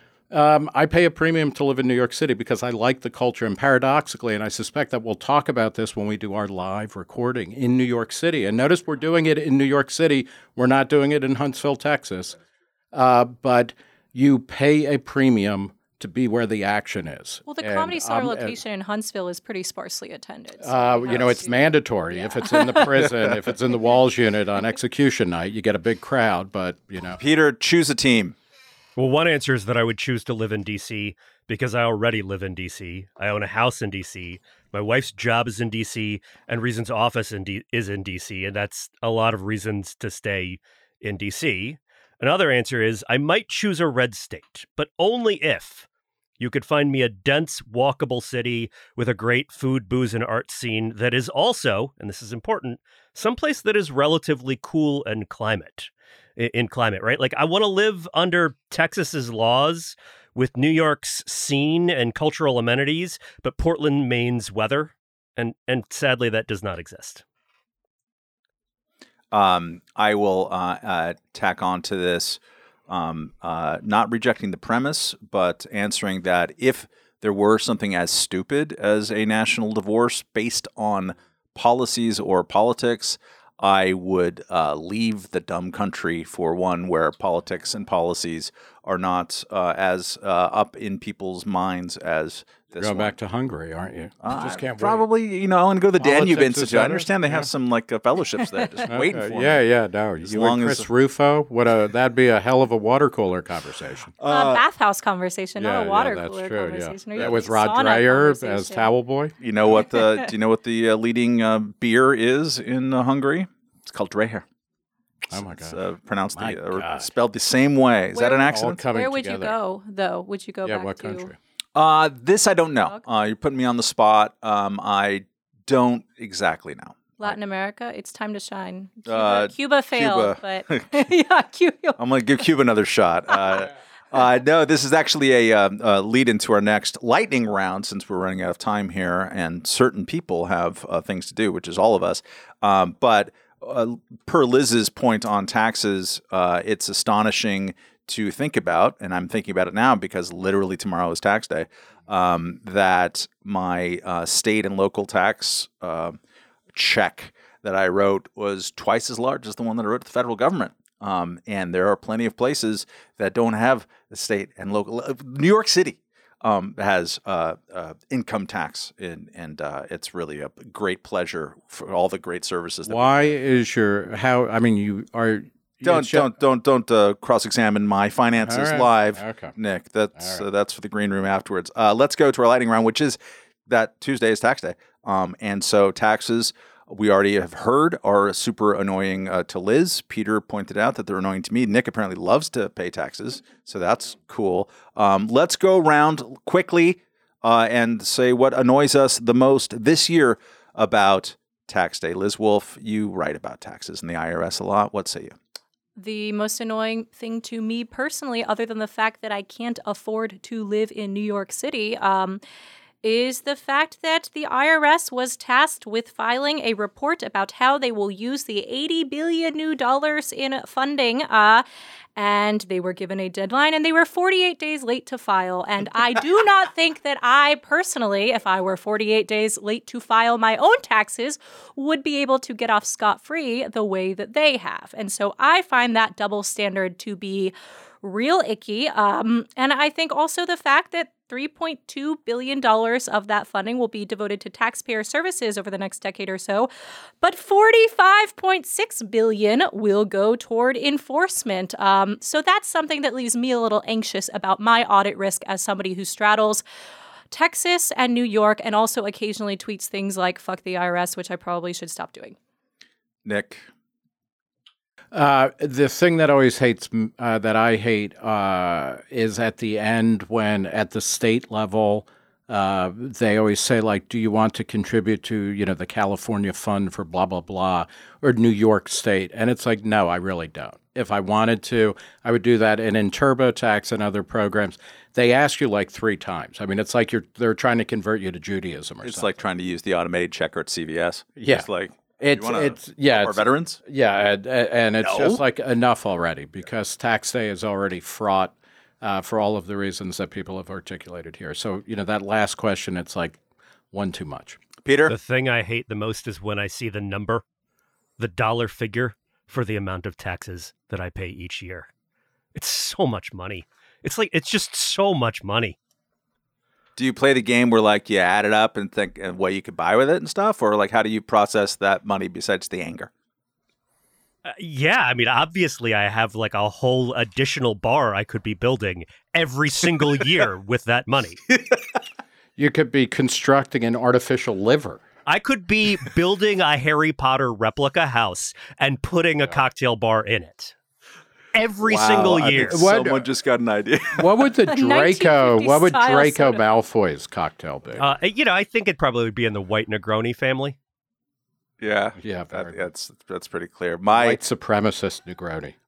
Um, I pay a premium to live in New York City because I like the culture. And paradoxically, and I suspect that we'll talk about this when we do our live recording in New York City. And notice we're doing it in New York City. We're not doing it in Huntsville, Texas. Uh, but you pay a premium to be where the action is. Well, the And, Comedy Cellar um, location in Huntsville is pretty sparsely attended. so Uh, you you know, have it's to- mandatory. Yeah. If it's in the prison, if it's in the Walls unit on execution night, you get a big crowd. But, you know. Peter, choose a team. Well, one answer is that I would choose to live in D C because I already live in D C. I own a house in D C. My wife's job is in D C, and Reason's office in D- is in D C, and that's a lot of reasons to stay in D C. Another answer is I might choose a red state, but only if you could find me a dense, walkable city with a great food, booze, and art scene that is also, and this is important, someplace that is relatively cool and climate. In climate, right? Like I want to live under Texas's laws with New York's scene and cultural amenities, but Portland, Maine's weather. And and sadly, that does not exist. Um, I will uh, uh, tack on to this, um, uh, not rejecting the premise, but answering that if there were something as stupid as a national divorce based on policies or politics, I would uh, leave the dumb country for one where politics and policies are not uh, as uh, up in people's minds as this Go one. back to Hungary, aren't you? You Uh, just can't probably, you know, I want to go to the Politics Danube is Institute. I better? understand they Yeah. have some like uh, fellowships there, just wait. waiting Okay, for yeah, me. yeah, no. As You long and Chris as- Rufo, what a that'd be a hell of a water cooler conversation. uh, bathhouse conversation, yeah, not a water yeah, that's cooler true. conversation. Or Yeah, even yeah with Rod sauna Dreyer as conversation. Towel Boy. You know what the? do you know what the uh, leading uh, beer is in uh, Hungary? It's called Dreher. Oh my It's God! uh, pronounced My the, or God. spelled the same way. Is that Where- an All accident? coming Where would together. you go, though? Would you go Yeah, back what to? country? Uh, this I don't know. Okay. Uh, you're putting me on the spot. Um, I don't exactly know. Latin America? It's time to shine. Cuba, Uh, Cuba failed, Cuba. but yeah, Cuba. I'm going to give Cuba another shot. Uh, uh, no, this is actually a, uh, uh lead into our next lightning round since we're running out of time here, and certain people have uh, things to do, which is all of us. Um, but uh, per Liz's point on taxes, uh, it's astonishing to think about, and I'm thinking about it now because literally tomorrow is tax day, um, that my uh, state and local tax uh, check that I wrote was twice as large as the one that I wrote to the federal government. Um, and there are plenty of places that don't have the state and local. New York City um, has uh, uh, income tax, in, and uh, it's really a great pleasure for all the great services. That Why is your how? I mean, you are. Don't it's ju- don't don't don't uh, cross-examine my finances All right. live, Okay. Nick. That's All right. uh, that's for the green room afterwards. Uh, let's go to our lightning round, which is that Tuesday is tax day, um, and so taxes we already have heard are super annoying uh, to Liz. Peter pointed out that they're annoying to me. Nick apparently loves to pay taxes, so that's cool. Um, let's go around quickly uh, and say what annoys us the most this year about tax day. Liz Wolfe, you write about taxes and the I R S a lot. What say you? The most annoying thing to me personally, other than the fact that I can't afford to live in New York City, um, is the fact that the I R S was tasked with filing a report about how they will use the eighty billion new dollars in funding, uh, and they were given a deadline, and they were forty-eight days late to file. And I do not think that I personally, if I were forty-eight days late to file my own taxes, would be able to get off scot-free the way that they have. And so I find that double standard to be real icky. Um, and I think also the fact that three point two billion dollars of that funding will be devoted to taxpayer services over the next decade or so, but forty-five point six billion dollars will go toward enforcement. Um, so that's something that leaves me a little anxious about my audit risk as somebody who straddles Texas and New York and also occasionally tweets things like fuck the I R S, which I probably should stop doing. Nick. Uh, the thing that always hates uh, that I hate uh, is at the end when at the state level uh, they always say like, do you want to contribute to you know the California fund for blah blah blah or New York State? And it's like, no, I really don't. If I wanted to, I would do that. And in TurboTax and other programs, they ask you like three times. I mean, it's like you're they're trying to convert you to Judaism or It's something. like trying to use the automated checker at C V S. Yeah. It's like, It's you wanna it's yeah, help our it's, veterans? yeah, and, and it's No. just like enough already because tax day is already fraught uh, for all of the reasons that people have articulated here. So you know that last question, it's like one too much. Peter? The thing I hate the most is when I see the number, the dollar figure for the amount of taxes that I pay each year. It's so much money. It's like, it's just so much money. Do you play the game where like you add it up and think uh, what you could buy with it and stuff? Or like how do you process that money besides the anger? Uh, yeah, I mean, obviously I have like a whole additional bar I could be building every single year with that money. You could be constructing an artificial liver. I could be building a Harry Potter replica house and putting a cocktail bar in it. Every Wow, single I year. think What- someone just got an idea. What would the Draco? nineteen fifties What would style Draco soda. Malfoy's cocktail be? Uh, you know, I think it'd probably be in the White Negroni family. yeah. yeah, That, very that's that's pretty clear. My white supremacist Negroni.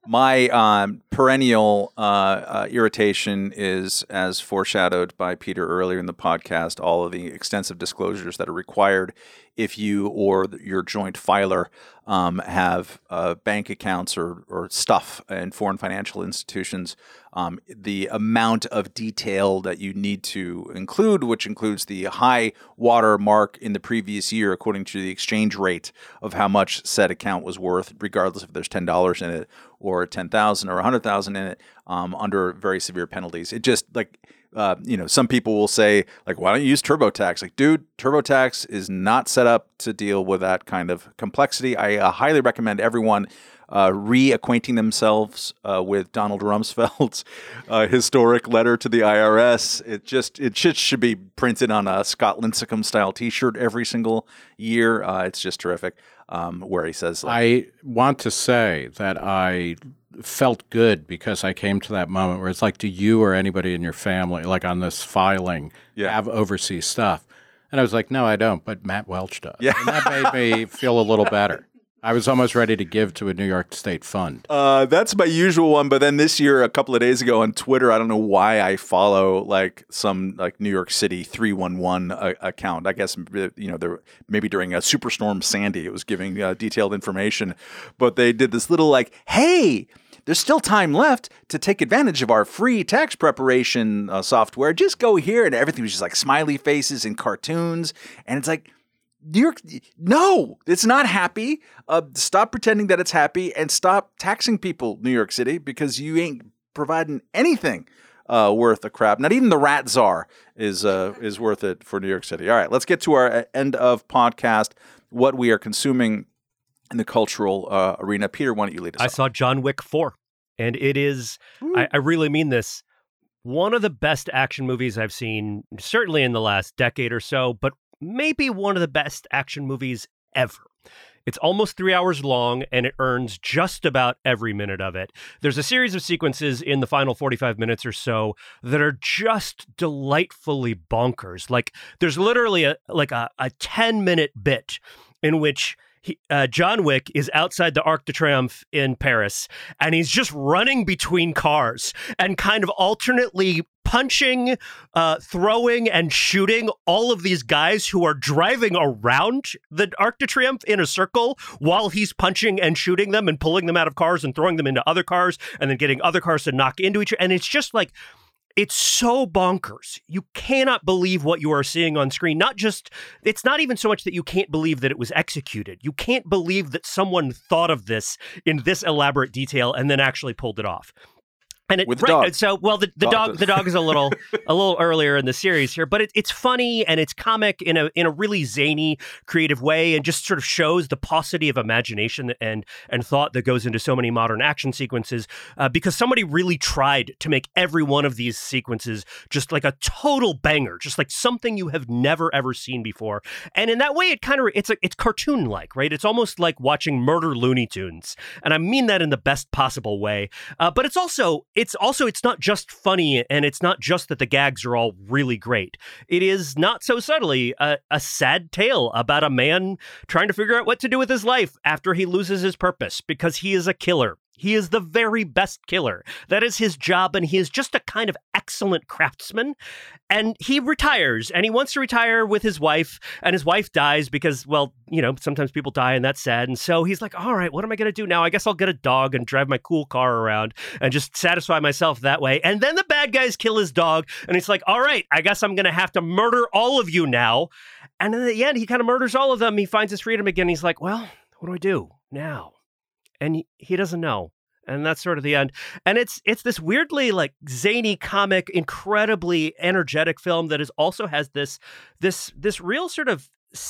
My um, perennial uh, uh, irritation is, as foreshadowed by Peter earlier in the podcast, all of the extensive disclosures that are required if you or your joint filer um, have uh, bank accounts or, or stuff in foreign financial institutions. Um, the amount of detail that you need to include, which includes the high water mark in the previous year according to the exchange rate of how much said account was worth, regardless if there's ten dollars in it or ten thousand or one hundred thousand in it, um, under very severe penalties. It just like, uh, you know, some people will say, like, why don't you use TurboTax? Like, dude, TurboTax is not set up to deal with that kind of complexity. I uh, highly recommend everyone uh, reacquainting themselves uh, with Donald Rumsfeld's uh, historic letter to the I R S. It just it just should be printed on a Scott Lincecum style T-shirt every single year. Uh, it's just terrific. Um, where he says, like, I want to say that I felt good because I came to that moment where it's like, do you or anybody in your family, like on this filing, Yeah. have overseas stuff? And I was like, no, I don't, but Matt Welch does. Yeah. And that made me feel a little better. I was almost ready to give to a New York State fund. Uh, that's my usual one, but then this year, a couple of days ago on Twitter, I don't know why I follow like some like New York City three one one uh, account. I guess you know there maybe during a Superstorm Sandy, it was giving uh, detailed information, but they did this little like, hey, there's still time left to take advantage of our free tax preparation uh, software. Just go here, and everything was just like smiley faces and cartoons, and it's like, New York, no, it's not happy. Uh, stop pretending that it's happy and stop taxing people, New York City, because you ain't providing anything uh, worth a crap. Not even the rat czar is uh, is worth it for New York City. All right, let's get to our end of podcast, what we are consuming in the cultural uh, arena. Peter, why don't you lead us I off? saw John Wick four, and it is, I, I really mean this, one of the best action movies I've seen, certainly in the last decade or so, but maybe one of the best action movies ever. It's almost three hours long, and it earns just about every minute of it. There's a series of sequences in the final forty-five minutes or so that are just delightfully bonkers. Like, there's literally a like a, a ten-minute bit in which He, uh, John Wick is outside the Arc de Triomphe in Paris, and he's just running between cars and kind of alternately punching, uh, throwing, and shooting all of these guys who are driving around the Arc de Triomphe in a circle while he's punching and shooting them and pulling them out of cars and throwing them into other cars and then getting other cars to knock into each other. And it's just like, it's so bonkers. You cannot believe what you are seeing on screen. Not just, it's not even so much that you can't believe that it was executed. You can't believe that someone thought of this in this elaborate detail and then actually pulled it off. And it, With the right, dog. So, well, the, the Dog dog, does. the dog is a little, a little earlier in the series here, but it, it's funny and it's comic in a in a really zany, creative way, and just sort of shows the paucity of imagination and and thought that goes into so many modern action sequences. Uh, because somebody really tried to make every one of these sequences just like a total banger, just like something you have never ever seen before. And in that way, it kind of it's a, it's cartoon like, right? It's almost like watching Murder Looney Tunes, and I mean that in the best possible way. Uh, but it's also It's also, it's not just funny, and it's not just that the gags are all really great. It is not so subtly a, a sad tale about a man trying to figure out what to do with his life after he loses his purpose because he is a killer. He is the very best killer. That is his job, and he is just a kind of excellent craftsman. And he retires, and he wants to retire with his wife, and his wife dies because, well, you know, sometimes people die, and that's sad. And so he's like, all right, what am I going to do now? I guess I'll get a dog and drive my cool car around and just satisfy myself that way. And then the bad guys kill his dog, and he's like, all right, I guess I'm going to have to murder all of you now. And in the end, he kind of murders all of them. He finds his freedom again. He's like, well, what do I do now? And he, he doesn't know. And that's sort of the end. And it's it's this weirdly like zany comic, incredibly energetic film that is also has this this this real sort of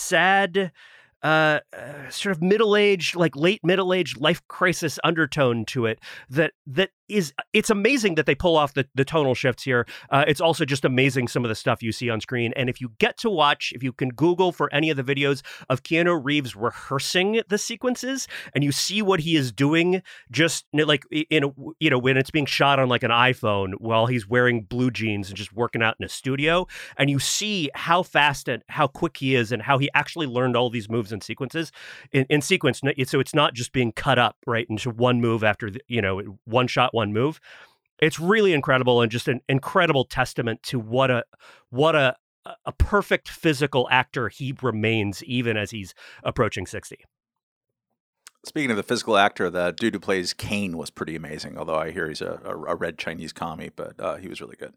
sad, uh, uh, sort of middle-aged, like late middle-aged life crisis undertone to it that that is it's amazing that they pull off the, the tonal shifts here. Uh, it's also just amazing some of the stuff you see on screen. And if you get to watch, if you can Google for any of the videos of Keanu Reeves rehearsing the sequences, and you see what he is doing, just like in a, you know when it's being shot on like an iPhone while he's wearing blue jeans and just working out in a studio, and you see how fast and how quick he is, and how he actually learned all these moves and sequences in, in sequence. So it's not just being cut up right into one move after the, you know one shot. One move. It's really incredible, and just an incredible testament to what a what a a perfect physical actor he remains even as he's approaching sixty. Speaking of the physical actor, the dude who plays Kane was pretty amazing, although I hear he's a, a, a red Chinese commie, but uh, he was really good.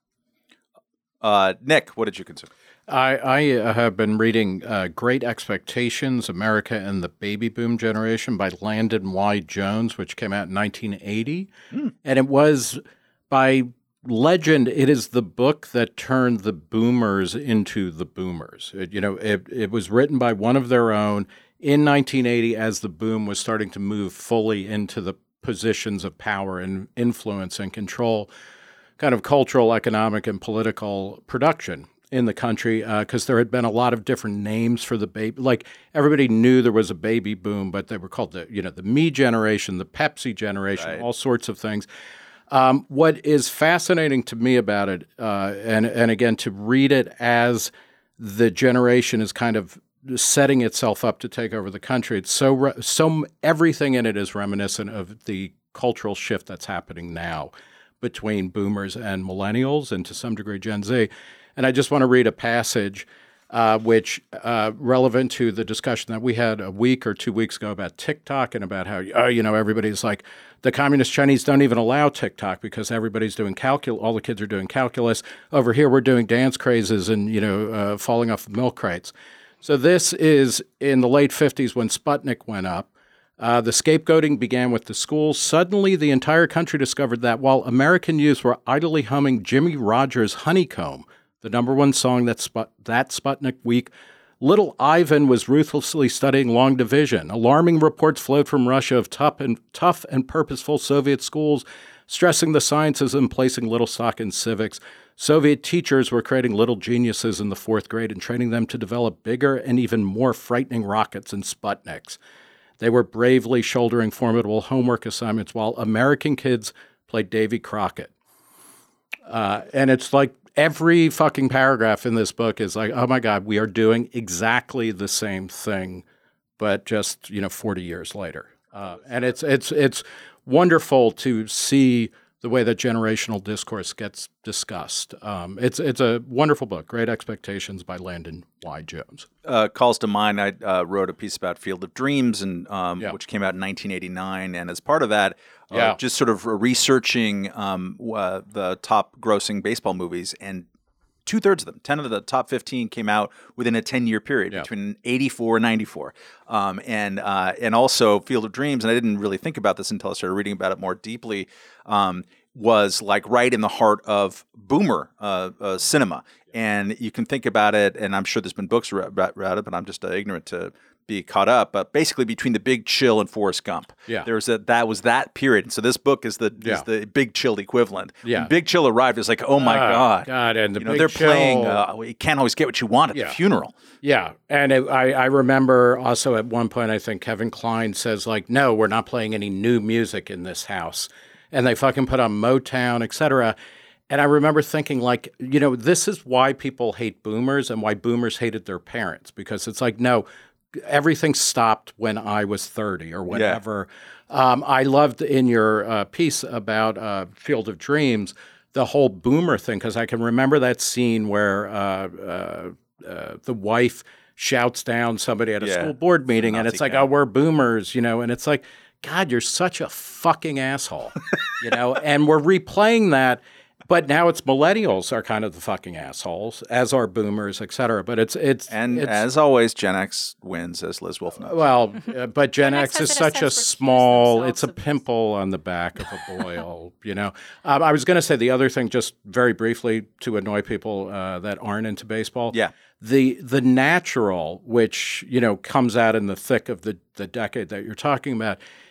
Uh, Nick, what did you consume? I, I uh, have been reading uh, Great Expectations, America and the Baby Boom Generation by Landon Y. Jones, which came out in nineteen eighty. Mm. And it was, by legend, it is the book that turned the boomers into the boomers. It, you know, it, it was written by one of their own in nineteen eighty as the boom was starting to move fully into the positions of power and influence and control kind of cultural, economic, and political production in the country, because uh, there had been a lot of different names for the baby. Like, everybody knew there was a baby boom, but they were called the, you know, the Me generation, the Pepsi generation, right. all sorts of things. Um, what is fascinating to me about it, uh, and and again, to read it as the generation is kind of setting itself up to take over the country, it's so re- so everything in it is reminiscent of the cultural shift that's happening now between boomers and millennials, and to some degree Gen Z. And I just want to read a passage uh, which uh, relevant to the discussion that we had a week or two weeks ago about TikTok, and about how, oh, you know, everybody's like, the communist Chinese don't even allow TikTok because everybody's doing calculus. All the kids are doing calculus. Over here, we're doing dance crazes and, you know, uh, falling off of milk crates. So this is in the late fifties when Sputnik went up. Uh, the scapegoating began with the schools. Suddenly, the entire country discovered that while American youths were idly humming Jimmy Rogers' Honeycomb, the number one song that, Sput- that Sputnik week, little Ivan was ruthlessly studying long division. Alarming reports flowed from Russia of tough and, tough and purposeful Soviet schools, stressing the sciences and placing little stock in civics. Soviet teachers were creating little geniuses in the fourth grade and training them to develop bigger and even more frightening rockets and Sputniks. They were bravely shouldering formidable homework assignments while American kids played Davy Crockett. Uh, and it's like every fucking paragraph in this book is like, oh my God, we are doing exactly the same thing, but just, you know, forty years later. Uh, and it's it's it's wonderful to see the way that generational discourse gets discussed. Um, it's it's a wonderful book, Great Expectations by Landon Y. Jones. Uh, calls to mind, I uh, wrote a piece about Field of Dreams, and um, yeah. which came out in nineteen eighty-nine. And as part of that, uh, yeah. just sort of researching um, uh, the top grossing baseball movies, and two-thirds of them, ten of the top fifteen, came out within a ten-year period yeah. between eighty-four and ninety-four. Um, and uh, and also Field of Dreams, and I didn't really think about this until I started reading about it more deeply, um, was like right in the heart of boomer uh, uh, cinema. And you can think about it, and I'm sure there's been books about it, but I'm just uh, ignorant to be caught up. But basically, between The Big Chill and Forrest Gump, yeah. there was a, that was that period. And so this book is the yeah. is the Big Chill equivalent. Yeah. When Big Chill arrived, it's like, oh my uh, god, God, and the you know, Big they're Chill, playing. Uh, you can't always get what you want at yeah. the funeral. Yeah, and it, I I remember also at one point I think Kevin Kline says like, no, we're not playing any new music in this house, and they fucking put on Motown, et cetera. And I remember thinking, like, you know, this is why people hate boomers and why boomers hated their parents, because it's like, no, everything stopped when I was thirty or whenever. Yeah. Um, I loved in your uh, piece about uh, Field of Dreams, the whole boomer thing, because I can remember that scene where uh, uh, uh, the wife shouts down somebody at a yeah. school board meeting, and it's like, camp. oh, we're boomers, you know, and it's like, God, you're such a fucking asshole, you know, and we're replaying that. But now it's millennials are kind of the fucking assholes, as are boomers, et cetera. But it's it's and it's, as always, Gen X wins, as Liz Wolfe knows. Well, uh, but Gen, Gen X, X is such a small. It's a of pimple on the back of a boil, you know. Um, I was going to say the other thing, just very briefly, to annoy people uh, that aren't into baseball. Yeah. The the natural, which you know comes out in the thick of the the decade that you're talking about,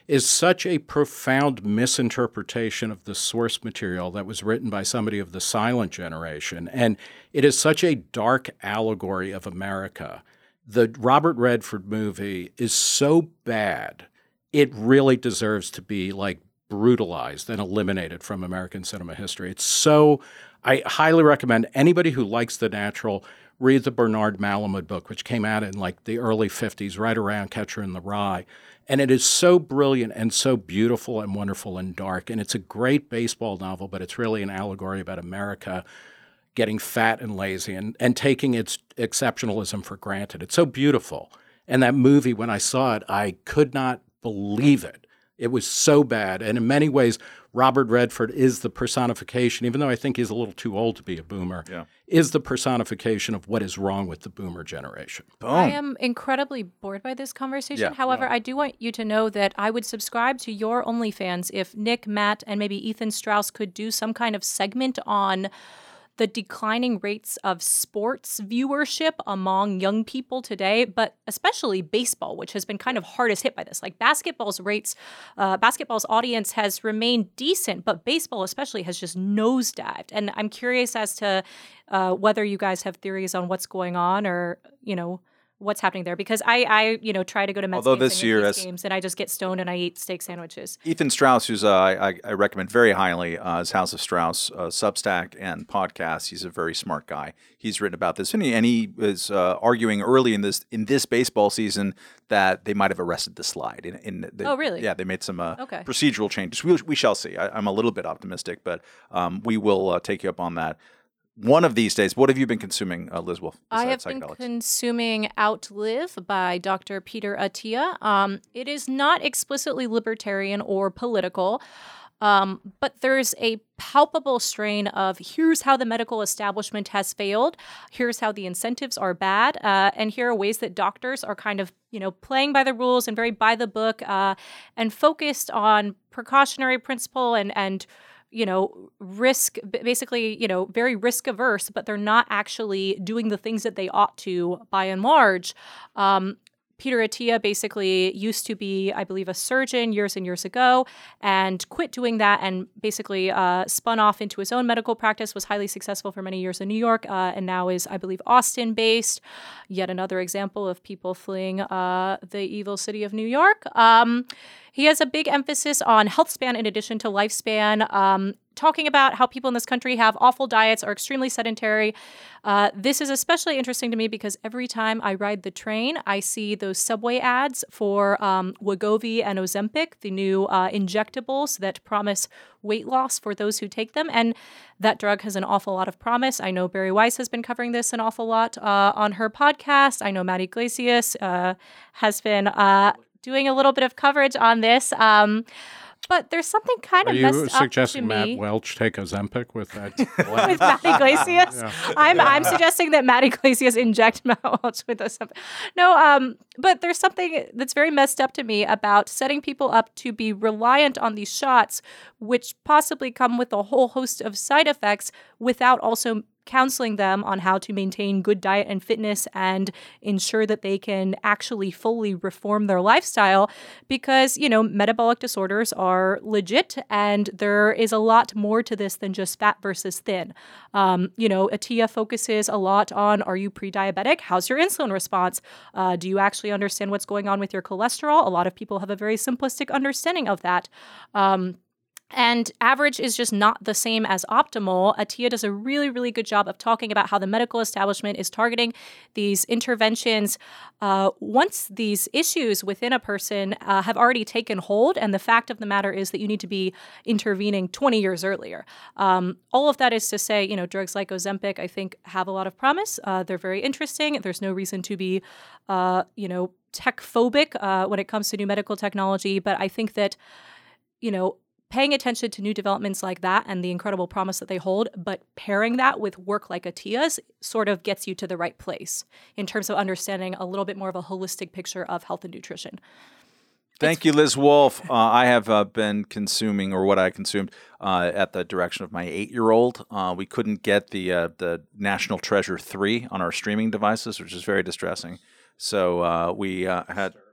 is such a profound misinterpretation of the source material that was written by somebody of the silent generation. And it is such a dark allegory of America. The Robert Redford movie is so bad, it really deserves to be like brutalized and eliminated from American cinema history. It's so, I highly recommend anybody who likes The Natural read the Bernard Malamud book, which came out in like the early fifties, right around Catcher in the Rye. And it is so brilliant and so beautiful and wonderful and dark. And it's a great baseball novel, but it's really an allegory about America getting fat and lazy and, and taking its exceptionalism for granted. It's so beautiful. And that movie, when I saw it, I could not believe it. It was so bad. And in many ways, Robert Redford is the personification, even though I think he's a little too old to be a boomer, yeah. is the personification of what is wrong with the boomer generation. Boom. I am incredibly bored by this conversation. Yeah, However, yeah. I do want you to know that I would subscribe to your OnlyFans if Nick, Matt, and maybe Ethan Strauss could do some kind of segment on the declining rates of sports viewership among young people today, but especially baseball, which has been kind of hardest hit by this. Like basketball's rates, uh, basketball's audience has remained decent, but baseball especially has just nosedived. And I'm curious as to uh, whether you guys have theories on what's going on or, you know, what's happening there, because I, I, you know, try to go to Mets Although games this and year, Yankees as- games, and I just get stoned and I eat steak sandwiches. Ethan Strauss, who's uh, I, I recommend very highly, uh, his House of Strauss uh, Substack and podcast. He's a very smart guy. He's written about this, and he, and he is uh, arguing early in this in this baseball season that they might have arrested the slide. In, in the, Oh, really? Yeah, they made some uh, Okay. procedural changes. We, we shall see. I, I'm a little bit optimistic, but um, we will uh, take you up on that. One of these days, what have you been consuming, uh, Liz Wolfe? I have besides been psychedelics? consuming Outlive by Doctor Peter Attia. Um, it is not explicitly libertarian or political, um, but there's a palpable strain of here's how the medical establishment has failed, here's how the incentives are bad, uh, and here are ways that doctors are kind of, you know, playing by the rules and very by the book, uh, and focused on precautionary principle and and you know, risk, basically, you know, very risk averse, but they're not actually doing the things that they ought to by and large. Um, Peter Attia basically used to be, I believe, a surgeon years and years ago and quit doing that and basically uh, spun off into his own medical practice, was highly successful for many years in New York, uh, and now is, I believe, Austin-based. Yet another example of people fleeing uh, the evil city of New York. Um, he has a big emphasis on health span in addition to lifespan, um, talking about how people in this country have awful diets, are extremely sedentary. Uh, this is especially interesting to me because every time I ride the train, I see those Subway ads for um, Wegovy and Ozempic, the new uh, injectables that promise weight loss for those who take them. And that drug has an awful lot of promise. I know Barry Weiss has been covering this an awful lot uh, on her podcast. I know Matt Iglesias uh, has been uh, doing a little bit of coverage on this. Um, But there's something kind Are of you messed up to suggesting me. Matt Welch take Ozempic with that? With Matt Iglesias, Yeah. I'm I'm suggesting that Matt Iglesias inject Matt Welch with Ozempic. No, um, but there's something that's very messed up to me about setting people up to be reliant on these shots, which possibly come with a whole host of side effects, without also counseling them on how to maintain good diet and fitness and ensure that they can actually fully reform their lifestyle, because, you know, metabolic disorders are legit and there is a lot more to this than just fat versus thin. Um, you know, Attia focuses a lot on, are you pre-diabetic? How's your insulin response? Uh, do you actually understand what's going on with your cholesterol? A lot of people have a very simplistic understanding of that. Um, And average is just not the same as optimal. Attia does a really, really good job of talking about how the medical establishment is targeting these interventions uh, once these issues within a person uh, have already taken hold. And the fact of the matter is that you need to be intervening twenty years earlier. Um, all of that is to say, you know, drugs like Ozempic, I think, have a lot of promise. Uh, they're very interesting. There's no reason to be, uh, you know, tech phobic uh, when it comes to new medical technology. But I think that, you know, paying attention to new developments like that and the incredible promise that they hold, but pairing that with work like Attia's sort of gets you to the right place in terms of understanding a little bit more of a holistic picture of health and nutrition. Thank It's- you, Liz Wolfe. Uh, I have uh, been consuming, or what I consumed, uh, at the direction of my eight-year-old. Uh, we couldn't get the uh, the National Treasure three on our streaming devices, which is very distressing. So uh, we uh, had...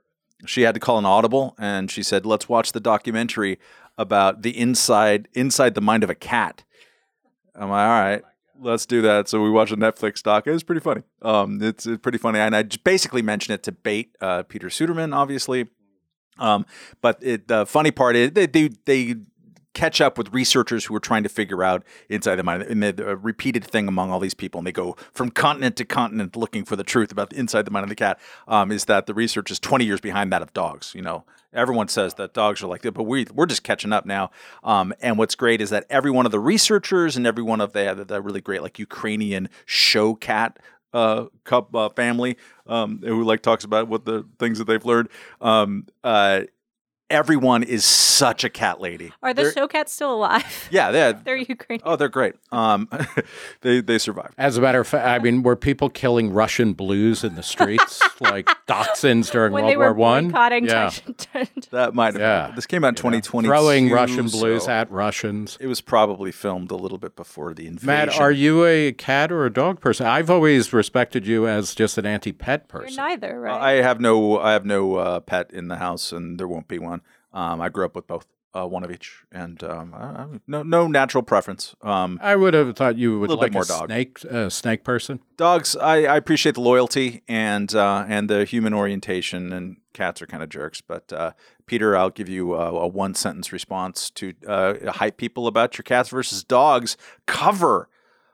she had to call an audible, and she said, let's watch the documentary about the inside inside the mind of a cat. I'm like, all right, let's do that. So we watched a Netflix doc. It was pretty funny. Um, it's, it's pretty funny. And I just basically mentioned it to bait uh, Peter Suderman, obviously. Um, but it, the funny part is they, they, they catch up with researchers who are trying to figure out inside the mind, and the, the repeated thing among all these people, and they go from continent to continent looking for the truth about the inside the mind of the cat, um, is that the research is twenty years behind that of dogs. You know, everyone says that dogs are like that, but we, we're just catching up now. Um, and what's great is that every one of the researchers and every one of the, the really great, like Ukrainian show cat uh, cup uh, family, um, who like talks about what the things that they've learned, um, uh, everyone is such a cat lady. Are the They're, show cats still alive? Yeah, they're They're Ukrainian. Oh, they're great. Um, they they survived. As a matter of fact, I mean, were people killing Russian blues in the streets like dachshunds during when World they were War One? boycotting Yeah. That might have. Yeah. This came out in twenty twenty. Throwing Russian blues at Russians. It was probably filmed a little bit before the invasion. Matt, are you a cat or a dog person? I've always respected you as just an anti-pet You're person. neither, right? I have no. I have no uh, pet in the house, and there won't be one. Um, I grew up with both, uh, one of each, and um, I, I, no no natural preference. Um, I would have thought you would Little like bit more a dog. snake, uh, snake person. dogs, I, I appreciate the loyalty and uh, and the human orientation, and cats are kind of jerks. But uh, Peter, I'll give you a, a one sentence response to uh, hype people about your cats versus dogs cover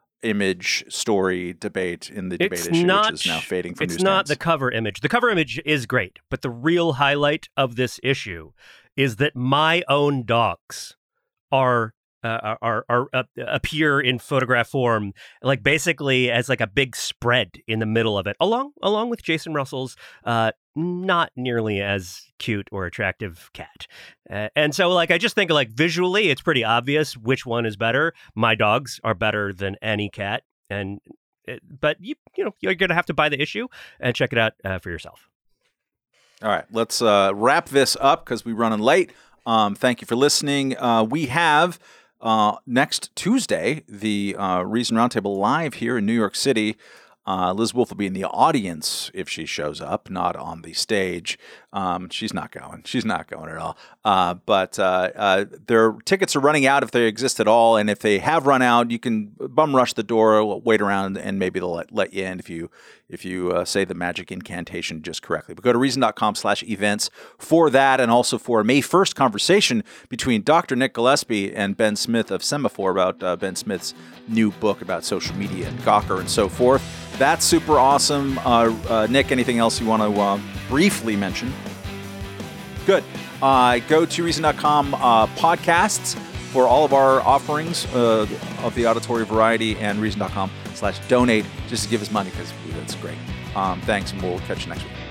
image story debate in the debate It's issue, not, which is now fading from It's newsstands. not the cover image. The cover image is great, but the real highlight of this issue is that my own dogs are uh, are are uh, appear in photograph form, like basically as like a big spread in the middle of it, along along with Jason Russell's uh, not nearly as cute or attractive cat. Uh, and so, like, I just think like visually, it's pretty obvious which one is better. My dogs are better than any cat, and but you you know you're gonna have to buy the issue and check it out uh, for yourself. All right, let's uh, wrap this up because we're running late. Um, thank you for listening. Uh, we have uh, next Tuesday the uh, Reason Roundtable live here in New York City. Uh, Liz Wolfe will be in the audience if she shows up, not on the stage. Um, she's not going. She's not going at all. Uh, but uh, uh, their tickets are running out if they exist at all. And if they have run out, you can bum rush the door, wait around, and maybe they'll let, let you in if you if you uh, say the magic incantation just correctly. But go to reason.com slash events for that, and also for a May first conversation between Doctor Nick Gillespie and Ben Smith of Semaphore about uh, Ben Smith's new book about social media and Gawker and so forth. That's super awesome. Uh, uh, Nick, anything else you want to uh, briefly mention? Good. Uh, go to reason dot com uh, podcasts for all of our offerings uh, of the auditory variety, and reason dot com slash donate just to give us money because that's great. Um, thanks, and we'll catch you next week.